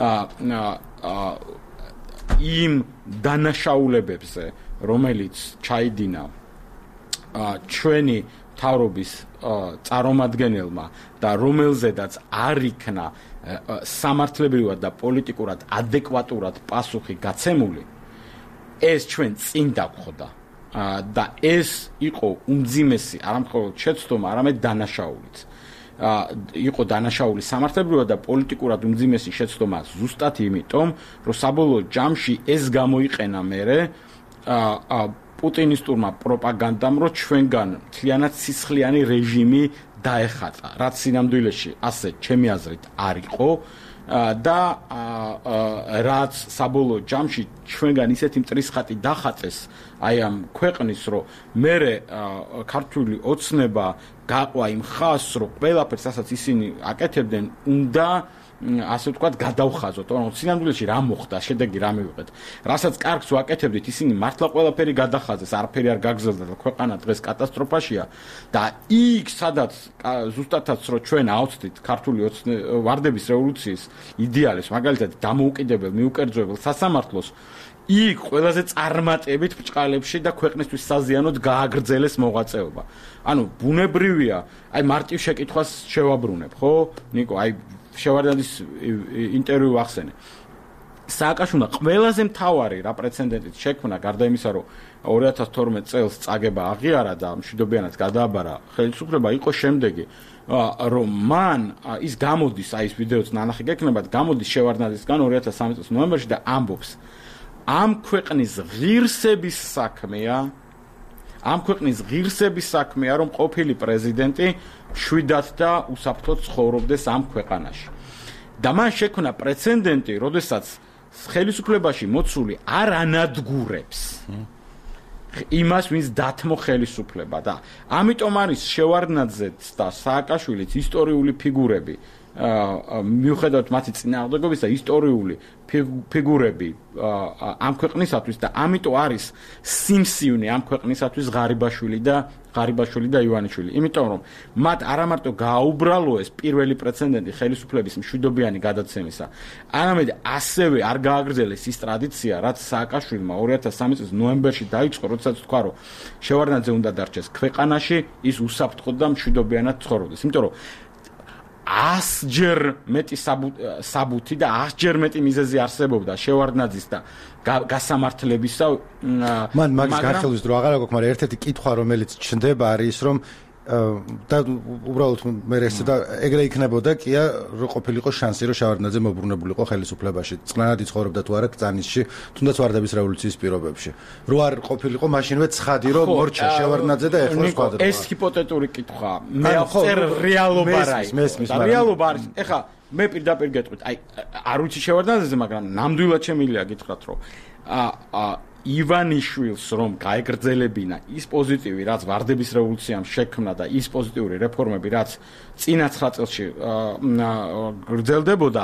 იმ დანაშაულებებზე, რომელიც ჩაიდინა ჩვენი მთავრობის წარმომადგენელმა და რომელზედაც არ იქნა სამართლებრივად და პოლიტიკურად ადეკვატურად პასუხი გაცემული, ეს ჩვენ წინ დაგხვდა და ეს იყო უმძიმესი არამხოლოდ შეცდომა, არამედ დანაშაულიც. იყო დანაშაული სამართლებრივად და პოლიტიკურად უმძიმესი შეცდომა ზუსტად იმიტომ, რომ საბოლოო ჯამში ეს გამოიყენა მერე პუტინისტურმა პროპაგანდამ, რომ ჩვენგან მთლიანად სისხლიანი რეჟიმი დაეხატა, რაც სინამდვილეში ასე ჩემი აზრით არ იყო და რაც საბოლოო ჯამში ჩვენგან ისეთი მტრისხატი დახატეს აი ამ ქვეყნის, რომ მერე ქართული ოცნება გაყვა იმ ხაზს, რომ ყველაფერს, რასაც ისინი აკეთებდნენ, უნდა ასე ვთქვათ, გადავხაზოთ, რომ სინამდვილეში რა მოხდა, შედეგი რა მივიღეთ. რასაც კარგს ვაკეთებდით, ისინი მართლა ყველაფერი გადახაზეს, არაფერი არ გაგზელდა და ქვეყანა დღეს კატასტროფაშია და იქ, სადაც ზუსტადაც რომ ჩვენ აუცდით ქართული ვარდების რევოლუციის იდეალებს, მაგალითად დამოუკიდებელ, მიუკერძოებელ სასამართლოს, იქ ყველაზე წარმატებით ბრჭყალებში და ქვეყნისთვის საზიანოდ გააგრძელეს მოღვაწეობა. ანუ ბუნებრივია, აი მარტივ შეკითხვას შევაბრუნებ, ხო? ნიკო, აი შევარდნაძის ინტერვიუ ახსენე. სააკაშვილმა ყველაზე მთავარი რა პრეცედენტით შექმნა, გარდა იმისა, რომ 2012 წელს წაგება აღიარა და მშვიდობიანად გადააბარა ხელისუფლება, იყო შემდეგი, რომ მან ის გამოდის, აი ეს ვიდეოც ნანახი გექნებათ, გამოდის შევარდნაძისგან 2013 წლის ნოემბერში და ამბობს, ამ ქვეყნის ღირსების საქმეა, რომ ყოფილი პრეზიდენტი შვიდად და უსაფრთხოდ ცხოვრობდეს ამ ქვეყანაში. და მან შექმნა პრეცედენტი, როდესაც ხელისუფლებაში მოცული არ ანადგურებს იმას, ვინც დათმო ხელისუფლება და ამიტომ არის შევარდნაძეც და სააკაშვილიც ისტორიული ფიგურები, მიუხედავად მათი წინააღმდეგობის და ისტორიული ფიგურები ამ ქვეყნისათვის და ამიტომ არის სიმსივნე ამ ქვეყნისათვის ღარიბაშვილი და ივანიშვილი. იმიტომ რომ მათ არა მარტო გააუბრალოეს პირველი პრეცედენტი ხელისუფლების მშვიდობიანი გადაცემისა, არამედ ასევე არ გააგრძელეს ის ტრადიცია, რაც სააკაშვილმა 2013 წლის ნოემბერში დაიწყო, როდესაც თქვა, რომ შევარდნაძე უნდა დარჩეს ქვეყანაში, ის უსაფრთხოდ და მშვიდობიანად ცხოვრობდეს. იმიტომ რომ 100-ჯერ მეტი საბუთი და 100-ჯერ მეტი მიზეზი არსებობდა შევარდნაძის და გასამართლებისა. მან მაგის გარხევის დრო აღარ აქვს, მაგრამ ერთ-ერთი კითხვა, რომელიც ჩნდება, არის ის, რომ და უბრალოდ მე ესე და ეგრე იქნებოდა კია, რომ ყოფილიყო შანსი, რომ შევარდნაძე მოbrunებულიყო ხელისუფლებაში. წყნარად იცხოვრებდა თუ არა კწანისში, თუნდაც ვარდების რევოლუციის პირობებში. რო არ ყოფილიყო, მაშინვე ცხადი, რომ მორჩა შევარდნაძე და ეხლა სხვა დრო. ეს ჰიპოთეტური კითხვა. მე აღწერ რეალობა რა არის. რეალობა არის. ეხლა მე პირდაპირ გეტყვით, აი არ ვიცი შევარდნაძეზე, მაგრამ ნამდვილად შემიძლია გითხრათ, რომ ივანიშვილს რომ გაეგრძელებინა ის პოზიტივი, რაც ვარდების რევოლუციამ შექმნა და ის პოზიტიური რეფორმები, რაც წინა 9 წელში გრძელდებოდა,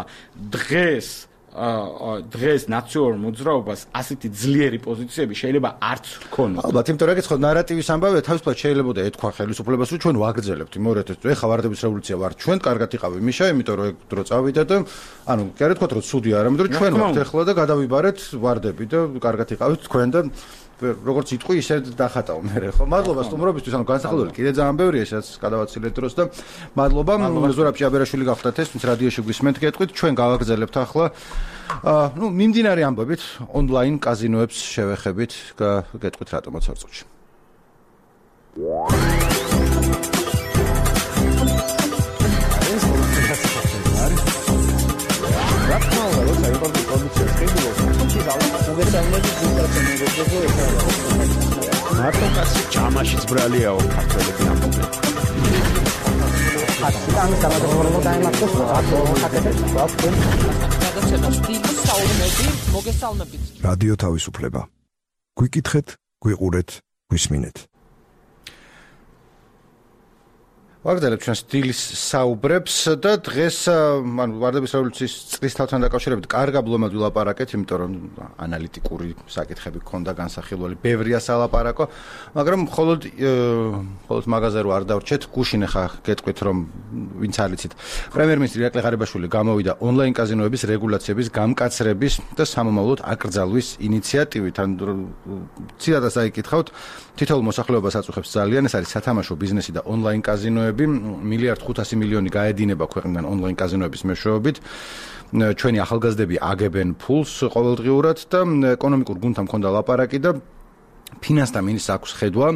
დღეს ნაციონალურ მოძრაობას ასეთი ძლიერი პოზიციები შეიძლება არც ჰქონოდა. ალბათ, იმიტომ რომ ეგეც ნარატივის ამბავია, თავისუფლად შეიძლება ეთქვა ხელისუფლებას, რომ ჩვენ ვაგრძელებთ იმორეთეთ, რომ ეხა ვარდების რევოლუცია ვარ ჩვენ, კარგად იყავი მიშა, იმიტომ რომ ეგ დრო წავიდა და ანუ კი არ ეთქვა, რომ ცუდი არ, ამიტომ ჩვენ ვართ ეხლა და გადავიბარეთ ვარდები და კარგად იყავით თქვენ და როგორც იტყვი, ისე დახატაო მე ხო. მადლობა სტუმრობისთვის, ანუ განსახილველი კიდე ძალიან ბევრია, ესაც გადავაცილეთ დროს და მადლობა ზურაბ ჭიაბერაშვილი გახდათ ეს, ვინც რადიოში გვისმენთ გეტყვით, ჩვენ გავაგრძელებთ ახლა მიმდინარე ამბებით ონლაინ კაზინოებს შევეხებით, გეტყვით რატომაც ორ წუთში. მარტო კაცი ჯამაშიც ბრალიაო ქართველები ამბობენ. რადიო თავისუფლება. გვიკითხეთ, გვიყურეთ, გვისმინეთ. ვაგრძელებ ჩვენ სტილის საუბრებს და დღეს ვარდების რევოლუციის წლისთავთან დაკავშირებით კარგად ვილაპარაკეთ, იმიტომ რომ ანალიტიკური საკითხები გქონდა განსახილველი, ბევრია სალაპარაკო, მაგრამ მხოლოდ მაგაზე რო არ დავრჩეთ, გუშინ ახლა გეტყვით რომ ვინც არ იცით, პრემიერ-მინისტრი ირაკლი ღარიბაშვილი გამოვიდა ონლაინ კაზინოების რეგულაციების გამკაცრების და სამომავლოდ აკრძალვის ინიციატივით. ან ცირადაც აიკითხავთ, თითოეულ მოსახლეობას აწუხებს ძალიან, ეს არის სათამაშო ბიზნესი და ონლაინ კაზინოები. 1.5 მილიარდი გაედინება ქვეყნიდან ონლაინ კაზინოების მეშვეობით. ჩვენი ახალგაზრდები აგებენ ფულს ყოველდღიურად და ეკონომიკურ გუნდთან მქონდა ლაპარაკი და ფინანსთა მინისტრს აქვს ხედვა,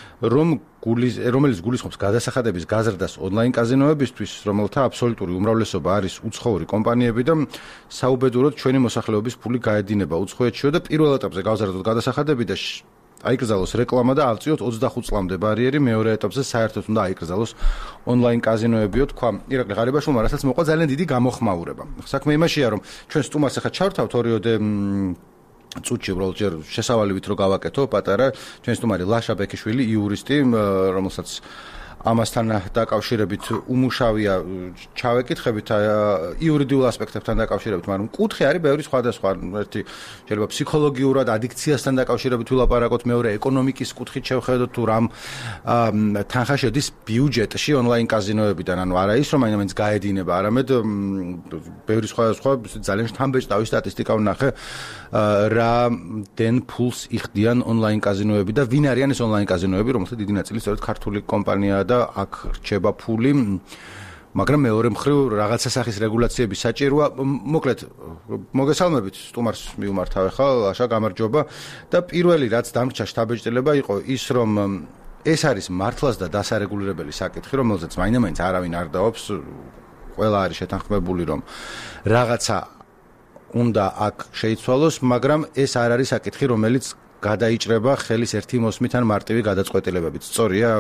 რომელიც გულისხმობს გადასახადების გაზრდას ონლაინ კაზინოებისთვის, რომელთა აბსოლუტური უმრავლესობა არის უცხოური კომპანიები და საუბედუროდ ჩვენი მოსახლეობის ფული გაედინება უცხოეთშიო და პირველ ეტაპზე გავზარდოთ გადასახადები და აიკრძალოს რეკლამა და ავწიოთ 25 წლამდე ბარიერი, მეორე ეტაპზე საერთოდ უნდა აიკრძალოს ონლაინ კაზინოებიო, თქვა ირაკლი ღარიბაშვილმა, რასაც მოყვა ძალიან დიდი გამოხმაურება. საქმე იმაშია, რომ ჩვენ სტუმარს ახლა ჩავთავთ ორიოდე წუთში უბრალოდ ჯერ შესავალივით რო გავაკეთო პატარა, ჩვენ სტუმარი ლაშა ბექიშვილი, იურისტი, რომელსაც ამასთან დაკავშირებით უმუშავია ჩავეკითხებით იურიდიულ ასპექტებთან დაკავშირებით, მაგრამ კუთხე არის ბევრი სხვადასხვა, ერთი შეიძლება ფსიქოლოგიურად ადიქციასთან დაკავშირებით ვილაპარაკოთ, მეორე ეკონომიკის კუთხით შევხედოთ თუ რამ თანხა შედის ბიუჯეტში ონლაინ კაზინოებიდან, ანუ არა ის რომ მაინც გაედინება, არამედ ბევრი სხვადასხვა ძალიან შთამბეჭდავი სტატისტიკა ვნახე რა დენ ფულს იხდიან ონლაინ კაზინოები და ვინ არიან ეს ონლაინ კაზინოები, რომელთა დიდი ნაწილი სწორედ ქართული კომპანიაა და აქ რჩება ფული, მაგრამ მეორე მხრივ რაღაცა სახის რეგულაციების საჭიროა. მოკლედ, მოგესალმებით, სტუმარს მივმართავ ახლა, ლაშა, გამარჯობა და პირველი რაც დამრჩა შთაბეჭდილება იყო ის, რომ ეს არის მართლაც და დასარეგულირებელი საკითხი, რომელზეც მაინც არავინ არ დაობს, ყველა არის შეთანხმებული, რომ რაღაცა უნდა აქ შეიცვალოს, მაგრამ ეს არ არის საკითხი, რომელიც გადაიჭრება ხელის ერთი მოსმით ან მარტივი გადაწყვეტილებებით. სწორია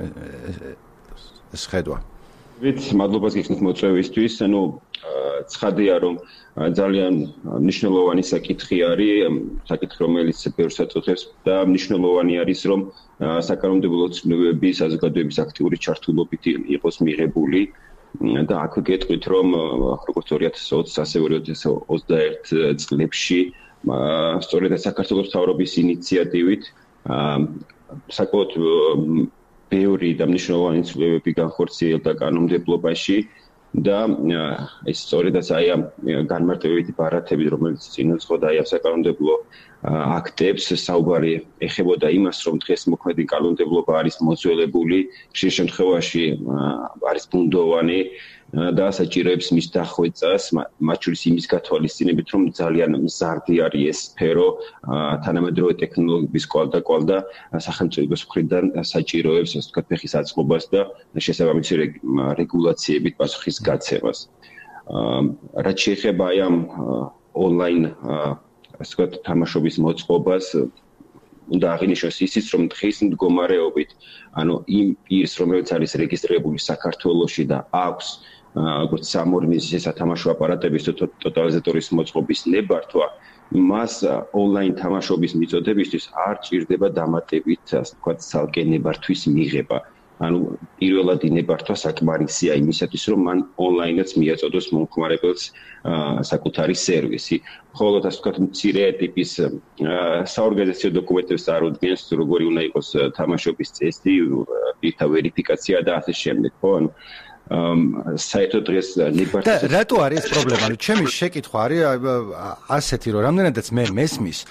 ეს ხედვა? მადლობას გიხსნით მოწვევისთვის. ცხადია, რომ ძალიან მნიშვნელოვანი საკითხი არის, საკითხი, რომელიც ბევრს აწუხებს და მნიშვნელოვანი არის, რომ საკანონმდებლო ცნობები საზოგადოების აქტიური ჩართულობით იყოს მიღებული. და აქ გეტყვით, რომ როგორც 2020, ასევე 2021 წლებში სწორედ საქართველოს მთავრობის ინიციატივით საკუთარ ბევრი და მნიშვნელოვანი ცვლილებები განხორციელდა კანონმდებლობაში და ეს სწორედაც აი ამ განმარტებითი ბარათებით, რომელიც წინუძღოდა აი ამ საკანონმდებლო აქტებს, საუბარი ეხებოდა იმას, რომ დღეს მოქმედი კანონმდებლობა არის მოძველებული, ხშირ შემთხვევაში არის ბუნდოვანი და საჭიროებს მის დახვეწას, მათ შორის იმის გათვალისწინებით, რომ ძალიან მზარდი არის ეს სფერო, თანამედროვე ტექნოლოგიების კვალდაკვალ და სახელმწიფოს მხრიდან საჭიროებს, ასე ვთქვათ, ფეხის აწყობას და შესაბამისი რეგულაციებით პასუხის გაცემას. რაც შეეხება აი ამ ონლაინ ასე ვთქვათ, თამაშობის მოწყობას, უნდა აღინიშნოს ისიც, რომ დღის მდგომარეობით, ანუ იმ პირს, რომელიც არის რეგისტრირებული საქართველოში და აქვს როგორც სამორმიზის სათამაშო აპარატების ტოტალიზატორის მოწყობის ნებართვა, მას ონლაინ თამაშობის მიწოდებისთვის არ ჭირდება დამატებით, ასე ვთქვათ, ცალკე ნებართვის მიღება. ანუ პირველად ნებართვა საკმარისია იმისათვის, რომ მან ონლაინაც მიაწოდოს მომხმარებელს საკუთარი სერვისი. მხოლოდ ასე ვთქვათ, მცირე ტიპის საორგანიზაციო დოკუმენტებს წარუდგენს, როგორი უნდა იყოს თამაშობის წესი, პირთა ვერიფიკაცია და ასე შემდეგ, ხო? ანუ საერთოდ დღეს ნებართვის რატო არის ეს პრობლემა? ჩემი შეკითხვა არის ასეთი, რომ რამდენადაც მე მესმის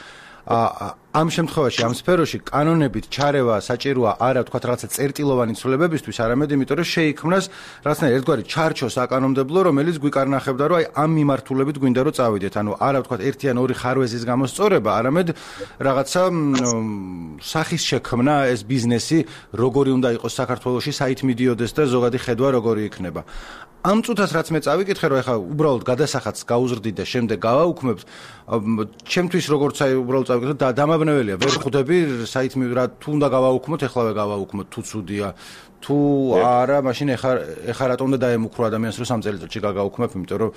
ამ შემთხვევაში ამ სფეროში კანონებით ჩარევა საჭიროა არა თქვა რაღაცა წერტილოვანი ცვლილებებისთვის, არამედ იმიტომ რომ შეიქმნას რაღაცნაირად ერთგვარი ჩარჩო საკანონმდებლო, რომელიც გვიკარნახებდა რომ აი ამ მიმართულებით გვინდა რომ წავიდეთ. ანუ არა თქვა ერთი ან ორი ხარვეზის გამოსწორება, არამედ რაღაცა სახის შექმნა ეს ბიზნესი როგორი უნდა იყოს საქართველოში, საით მიდიოდეს და ზოგადი ხედვა როგორი იქნება. ამ წუთას რაც მე წავიკითხე რომ ეხლა უბრალოდ გადასახადს გაუზრდით და შემდეგ გავაუქმებთ, ჩემთვის როგორც აი უბრალოდ წავიკითხე და დამაბნეველია, ვერ ხვდები საით რა თუ უნდა გავაუქმოთ, ეხლავე გავაუქმოთ, თუ ცუდია, თუ არა, მაშინ ეხლა რატომ უნდა დაემუქრო ადამიანს რომ 3 წელიწადში გავაუქმებ, იმიტომ რომ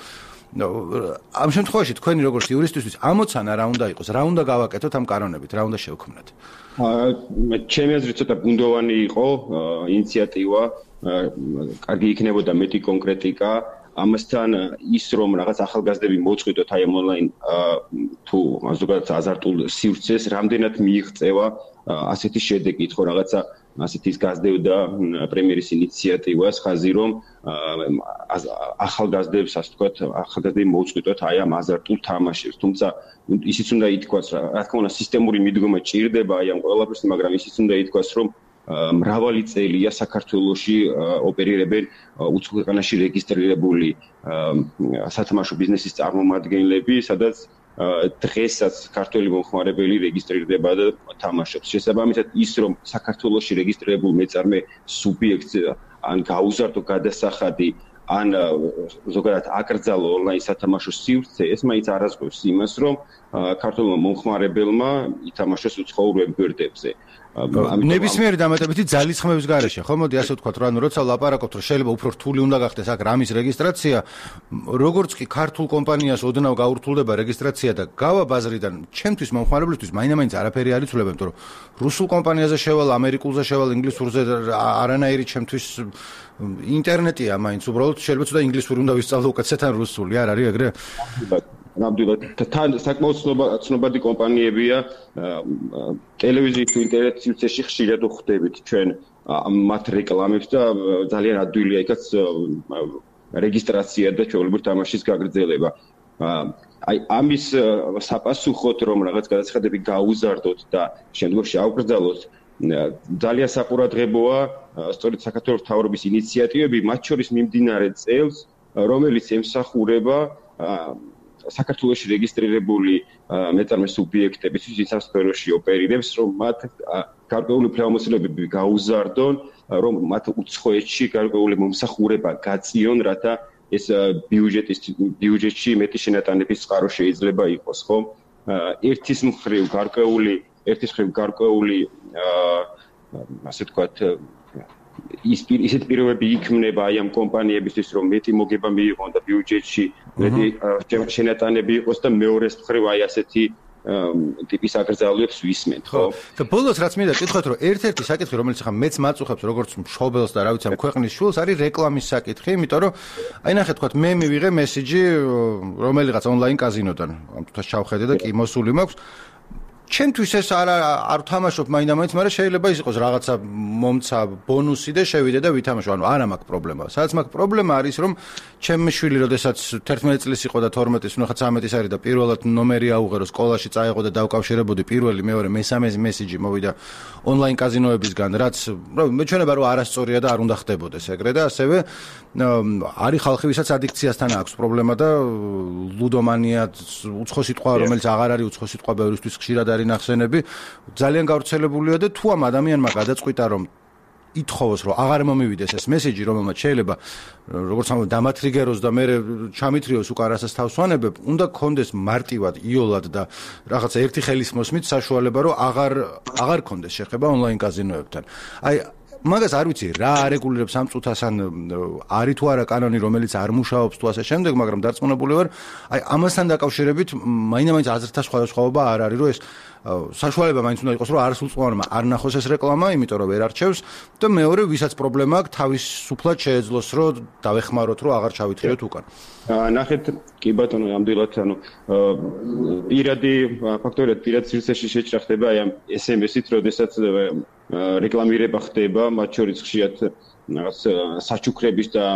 ამ შემთხვევაში თქვენი როგორც იურისტისთვის ამოცანა რა უნდა იყოს, რა უნდა გავაკეთოთ ამ კანონებით, რა უნდა შევქმნათ? ჩემი აზრით ცოტა ბუნდოვანი იყო ინიციატივა, კარგი იქნებოდა მეტი კონკრეტიკა, ამასთან ის რომ რაღაც ახალგაზრდები მოწყვიტოთ აი ონლაინ თუ ზოგადად აზარტულ სივრცეს, რამდენად მიიღწევა ასეთი შედეგი, ხო რაღაცა ასეთი გაზრდევდა პრემიერის ინიციატივას ხაზი რომ ახალგაზრდებს ასე ვთქვათ, ახალგაზრდები მოწყვიტოთ აი ამ აზარტულ თამაშებს, თუმცა ისიც უნდა ითქვას, რა თქმა უნდა, სისტემური მიდგომა ჭირდება აი ამ ყველაფერს, მაგრამ ისიც უნდა ითქვას, რომ მრავალი წელია საქართველოში ოპერირებენ უცხო ქვეყანაში რეგისტრირებული სათამაშო ბიზნესის წარმომადგენლები, სადაც დღესაც ქართველი მომხმარებელი რეგისტრირდება და თამაშობს. შესაბამისად, ის რომ საქართველოში რეგისტრირებულ მეწარმე სუბიექტს ან გაუზარდო გადასახადი, ან ზოგადად აკრძალო ონლაინ სათამაშო სივრცე, ეს მაინც არასწორს იმას, რომ ქართველმა მომხმარებელმა ითამაშოს უცხოურ გვერდებზე. ნებისმიერი დამატებითი ძალისხმევის გარეშე, ხო, მოდი ასე ვთქვათ, რომ როცა ვლაპარაკობთ, რომ შეიძლება უფრო რთული უნდა გახდეს აქ რამის რეგისტრაცია, როგორც კი ქართულ კომპანიას ოდნავ გაურთულდება რეგისტრაცია და გავა ბაზრიდან, ჩემთვის მომხმარებლისთვის მაინც არაფერი არ იცვლება, იმიტომ რომ რუსულ კომპანიაზე შევალ, ამერიკულზე შევალ, ინგლისურზე არანაირი ჩემთვის ინტერნეტია მაინც უბრალოდ შეიძლება ცოტა ინგლისური უნდა ვისწავლო უკეთესად ან რუსული, არ არის ეგრე? ნამდვილად თან საკმაოდ ცნობადი კომპანიებია ტელევიზიის თუ ინტერნეტ სივრცეში ხშირად ვხვდებით ჩვენ მათ რეკლამებს და ძალიან ადვილია იქაც რეგისტრაცია და ჩვეულებრივ თამაშის გაგრძელება. აი ამის საპასუხოდ რომ რაღაც გადაწყვეტები გაუზარდოთ და შემდგომში ავკრძალოთ ძალიან საყურადღებოა სწორედ საქართველოს მთავრობის ინიციატივები, მათ შორის მიმდინარე წელს, რომელიც ემსახურება საქართველოში რეგისტრირებული მეწარმე სუბიექტებისთვის, ვინც ამ სფეროში ოპერირებს, რომ მათ გარკვეული ფლავმოსილებები გაუზარდონ, რომ მათ უცხოეთში გარკვეული მომსახურება გაწიონ, რათა ეს ბიუჯეტში მეტი შენატანების წყარო შეიძლება იყოს, ხო? ერთის მხრივ გარკვეული ასე ვთქვათ ისეთ პირობები იქმნება აი ამ კომპანიებისთვის, რომ მეტი მოგება მიიღონ და ბიუჯეტში მეტი შენატანები იყოს და მეორეს მხრივ აი ასეთი ტიპის აკრძალვებს ვისმენთ, ხო? და ბოლოს რაც მინდა გითხრათ, რომ ერთ-ერთი საკითხი, რომელიც ახლა მეც მაწუხებს როგორც მშობელს და რა ვიცი ამ ქვეყნის შვილს, არის რეკლამის საკითხი, იმიტომ რომ აი ნახე თქვათ, მე მივიღე მესიჯი რომელიღაც ონლაინ კაზინოდან, ამ თვითონ ჩავხედე და კი მოსული მაქვს. ჩემთვის ეს არ ვთამაშობ მაინც, მაგრამ შეიძლება ის იყოს რაღაცა მომცა ბონუსი და შევიდე და ვითამაშო. ანუ არა მაქვს პრობლემა. სადაც მაქვს პრობლემა არის, რომ ჩემი შვილი, როდესაც 11 წლის იყო და 12-ის, ნუ ხა 13-ის არის და პირველად ნომერი აუღერო, სკოლაში წაიღო და დავკავშირებოდი პირველი, მეორე, მესამე მესიჯი მოვიდა ონლაინ კაზინოებისგან, რაც მეჩვენება რომ არასწორია და არ უნდა ხდებოდეს ეგრე და ასევე არის ხალხი, ვისაც ადიქციასთან აქვს პრობლემა და ლუდომანია, უცხო სიტყვა, რომელიც აღარ არის უცხო სიტყვა ბევრისთვის ხშირად არის ნახსენები, ძალიან გავრცელებულია და თუ ამ ადამიანმა გადაწყვიტა რომ ითხოვოს რომ აღარ მომივიდეს ეს მესიჯი, რომელმაც შეიძლება როგორც ამბობ დამათრიგეროს და მე ჩამითრიოს უკან რასაც თავს ვანებებ, უნდა გქონდეს მარტივად, იოლად და რაღაცა ერთი ხელის მოსმით საშუალება რომ აღარ გქონდეს შეხება ონლაინ კაზინოებთან. აი მაგას არ ვიცი რა არეგულირებს ამ წუთას ან არის თუ არა კანონი რომელიც არ მუშაობს თუ ასე შემდეგ, მაგრამ დარწმუნებული ვარ აი ამასთან დაკავშირებით მაინც აზრთა სხვადასხვაობა არ არის, რომ ეს საშუალება მაინც უნდა იყოს, რომ არასრულწლოვანმა არ ნახოს ეს რეკლამა, იმიტომ რომ ვერ არჩევს და მეორე ვისაც პრობლემა აქვს თავისუფლად შეეძლოს რომ დავეხმაროთ რომ აღარ ჩავითრიოთ უკან. ნახეთ კი ბატონო, ნამდვილად ანუ პირადი ფაქტორად პირად სივრცეში შეჭრა ხდება აი ამ SMS-ით, როდესაც რეკლამირება ხდება, მათ შორის ხშირად რაღაც საჩუქრების და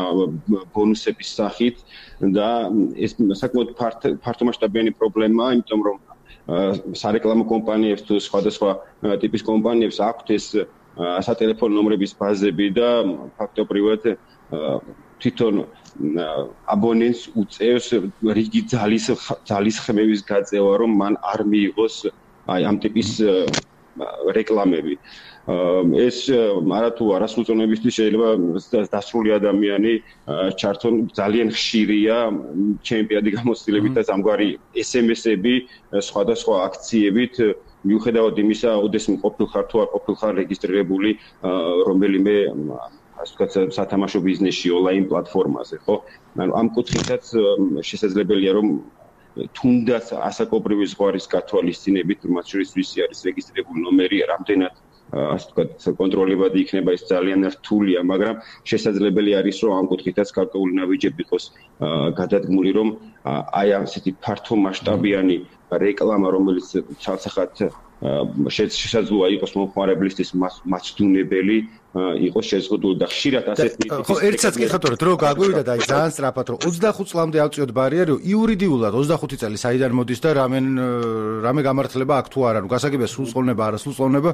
ბონუსების სახით და ეს საკმაოდ ფართომასშტაბიანი პრობლემაა, იმიტომ რომ სარეკლამო კომპანიებს თუ სხვადასხვა ტიპის კომპანიებს აქვთ ეს სატელეფონო ნომრების ბაზები და ფაქტობრივად თვითონ აბონენტს უწევს რიგი ძალის ხმების გაწევა, რომ მან არ მიიღოს აი ამ ტიპის რეკლამები. ეს არათუ არასრულწლოვნებისთვის შეიძლება დასრული ადამიანი ჩართონ ძალიან ხშირია ჩემი პირადი გამოცდილებით და ამგვარი SMS-ები სხვადასხვა აქციებით მიუხედავად იმისა, ოდესმე ყოფილხარ თუ არ ყოფილხარ რეგისტრირებული რომელიმე ასე ვთქვათ სათამაშო ბიზნესში ონლაინ პლატფორმაზე, ხო? ანუ ამ კუთხითაც შესაძლებელია რომ თუნდაც ასაკობრივი ზღვარის გათვალისწინებით, მათ შორის ვისი არის რეგისტრირებული ნომერი, რამდენად ასე ვთქვათ კონტროლებადი იქნება ეს ძალიან რთულია, მაგრამ შესაძლებელი არის რომ ამ კუთხითაც გარკვეული ნაბიჯები იყოს გადადგმული, რომ აი ასეთი ფართო მასშტაბიანი რეკლამა, რომელიც ცალსახად შესაძლოა იყოს მომხმარებლისთვის მაცდუნებელი, იყოს შეზღუდული და ხშირად ასეთი ხო ერთსაც გიხატორეთ რომ გაგვივიდა და აი ძალიან სწრაფად რომ 25 წლამდე ავწიოთ ბარიერი იურიდიულად 25 წელი საიდან მოდის და რამე გამართლება აქ თუ არა ნუ გასაგებია სრულწლოვნება არასრულწლოვნება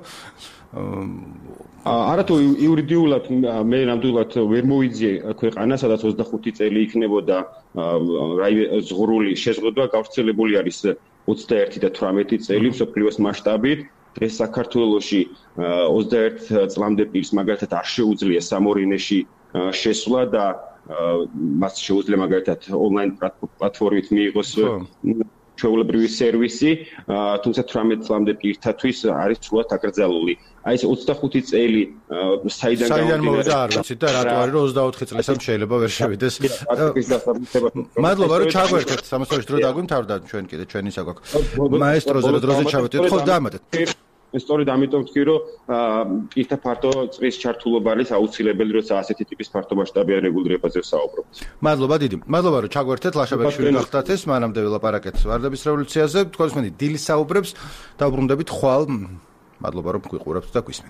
არათუ იურიდიულად მე ნამდვილად ვერ მოვიძიე ქვეყანა სადაც 25 წელი იქნებოდა ზღვრული შეზღუდვა გავრცელებული არის 21 და 18 წელი მსოფლიოს მასშტაბით დღეს საქართველოში 21 წლამდე პირს მაგალითად არ შეუძლია სამორინეში შესვლა და მას შეუძლია მაგალითად ონლაინ პლატფორმით მიიღოს ჩვეულებრივი სერვისი, თუმცა 18 წლამდე პირთათვის არის სრულად აკრძალული. აი ეს 25 წელი საიდან მოვიდა არ ვიცით და რატო არის რომ 24 წლისამ შეიძლება ვერ შევიდეს. მადლობა რომ ჩაგვერთეთ სამასწავლებლის დრო დაგვიმთავრდა ჩვენ კიდე ჩვენი საკვაკ. მაესტროზე დროზე ჩავეთეთ ხო დამატეთ. სწორედ ამიტომ ვთქვი რომ პირთა ფართო წრის ჩართულობა არის აუცილებელი როცა ასეთი ტიპის ფართო მასშტაბიან რეგულირებაზე ვსაუბრობთ. მადლობა დიდი. მადლობა რომ ჩაგვერთეთ ლაშაბეკვიშვილი გახდათ ეს მანამდე ველაპარაკეთ ვარდების რევოლუციაზე. თქვენს დილის საუბრებს დავბრუნდებით ხვალ. მადლობა რომ გვიყურებთ და გვისმენთ.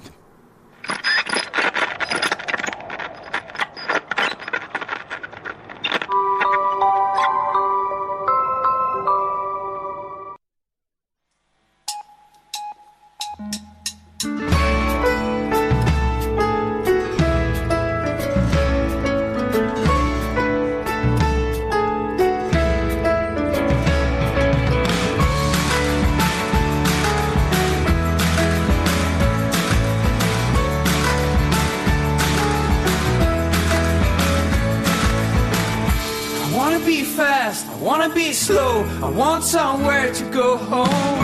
I want somewhere to go home.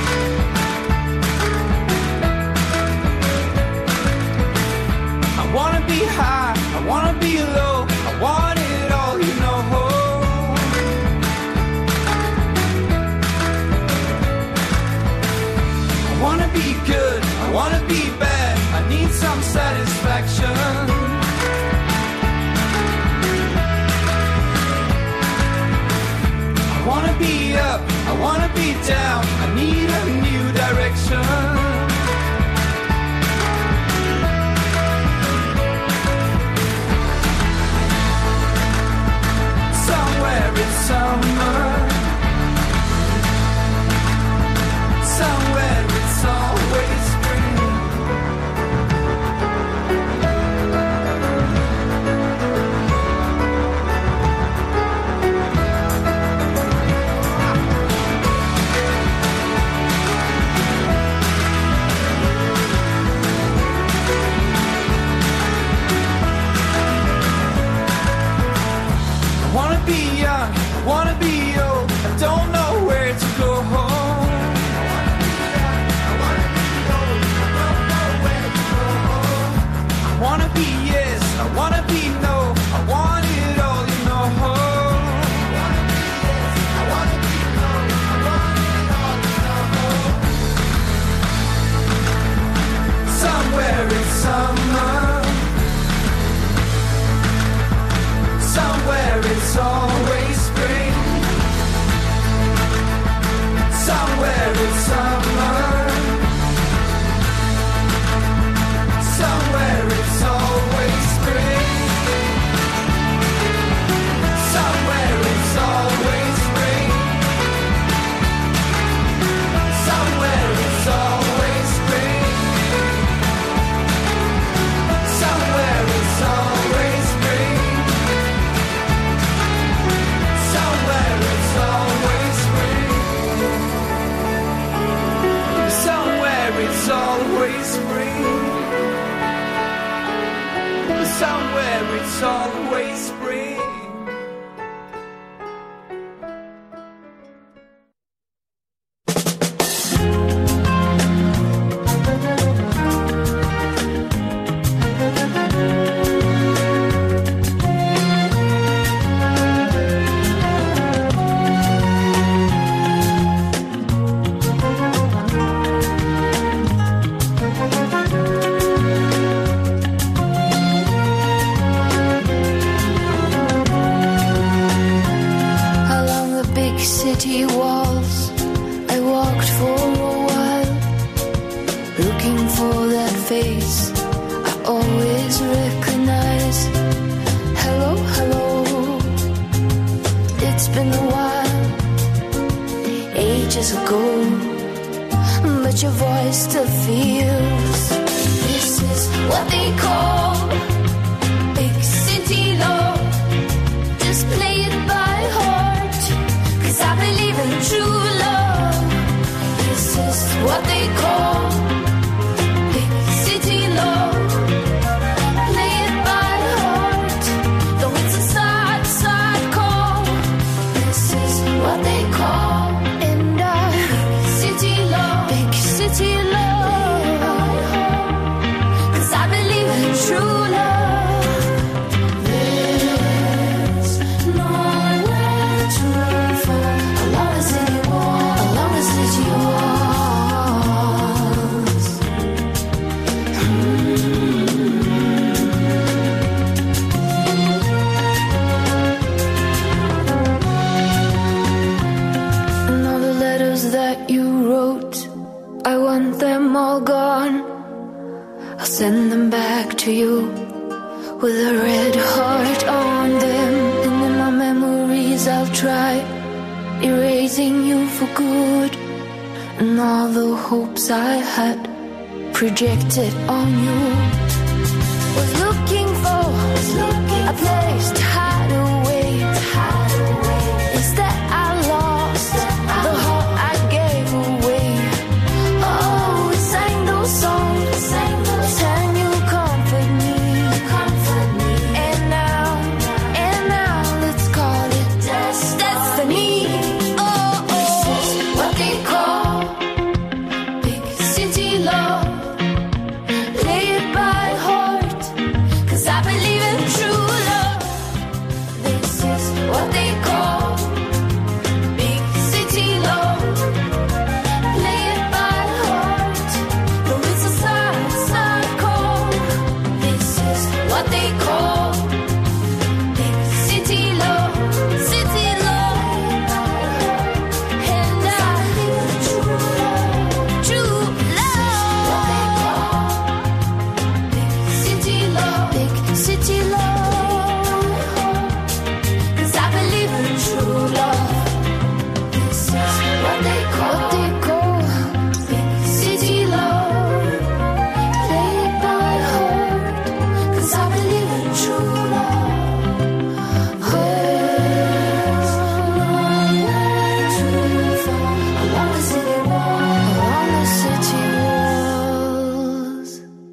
I wanna be high, I wanna be low, I want it all, you know. I wanna be good, I wanna be bad, I need some satisfaction. I wanna be up, I wanna be down, I need a new direction. Somewhere it's summer, somewhere it's always spring. I wanna be young, I wanna be old, empty walls. I walked for a while, looking for that face I always recognize. Hello, hello, it's been a while, ages ago, but your voice still feels. This is what they call big city love. Just play it by heart, 'cause I believe in true love. This is what they call big city love. Play it by heart, though it's a sad, sad call. This is what they call city love, big city love. 'Cause I believe in true love. There's nowhere to run from along the city wall, along the city walls. And all the letters that you wrote, I want them all gone. I'll send them back to you with a red heart on them. And in my memories I'll try erasing you for good. And all the hopes I had projected on you. Was looking for a place to hide away. Instead I lost the heart I gave away. Oh, we sang those songs, sang you comfort me. And now let's call it destiny. Oh, this is what they call big city love. Play it by heart, 'cause I believe in true love. This is what they call big city love. Play it by heart, though it's a sad, sad call. This is what they call big city love, city love. And I believe in true love, true love. What they call big city love, big city love. 'Cause I believe in true love. This is what they call big city love. Play it by heart, 'cause I believe in true love. There's nowhere to fall along the city wall, along the city walls.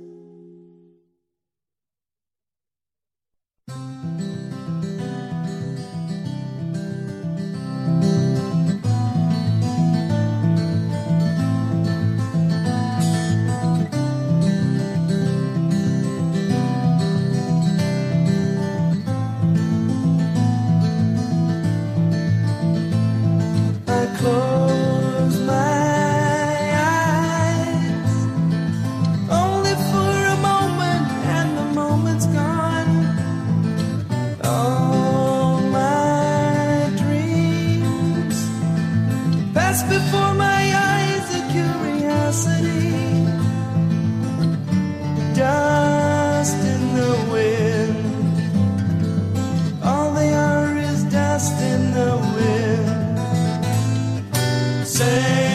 I close my eyes only for a moment, and the moment's gone. All my dreams pass before my eyes, a curiosity, dust in the wind. All they are is dust in the wind. Say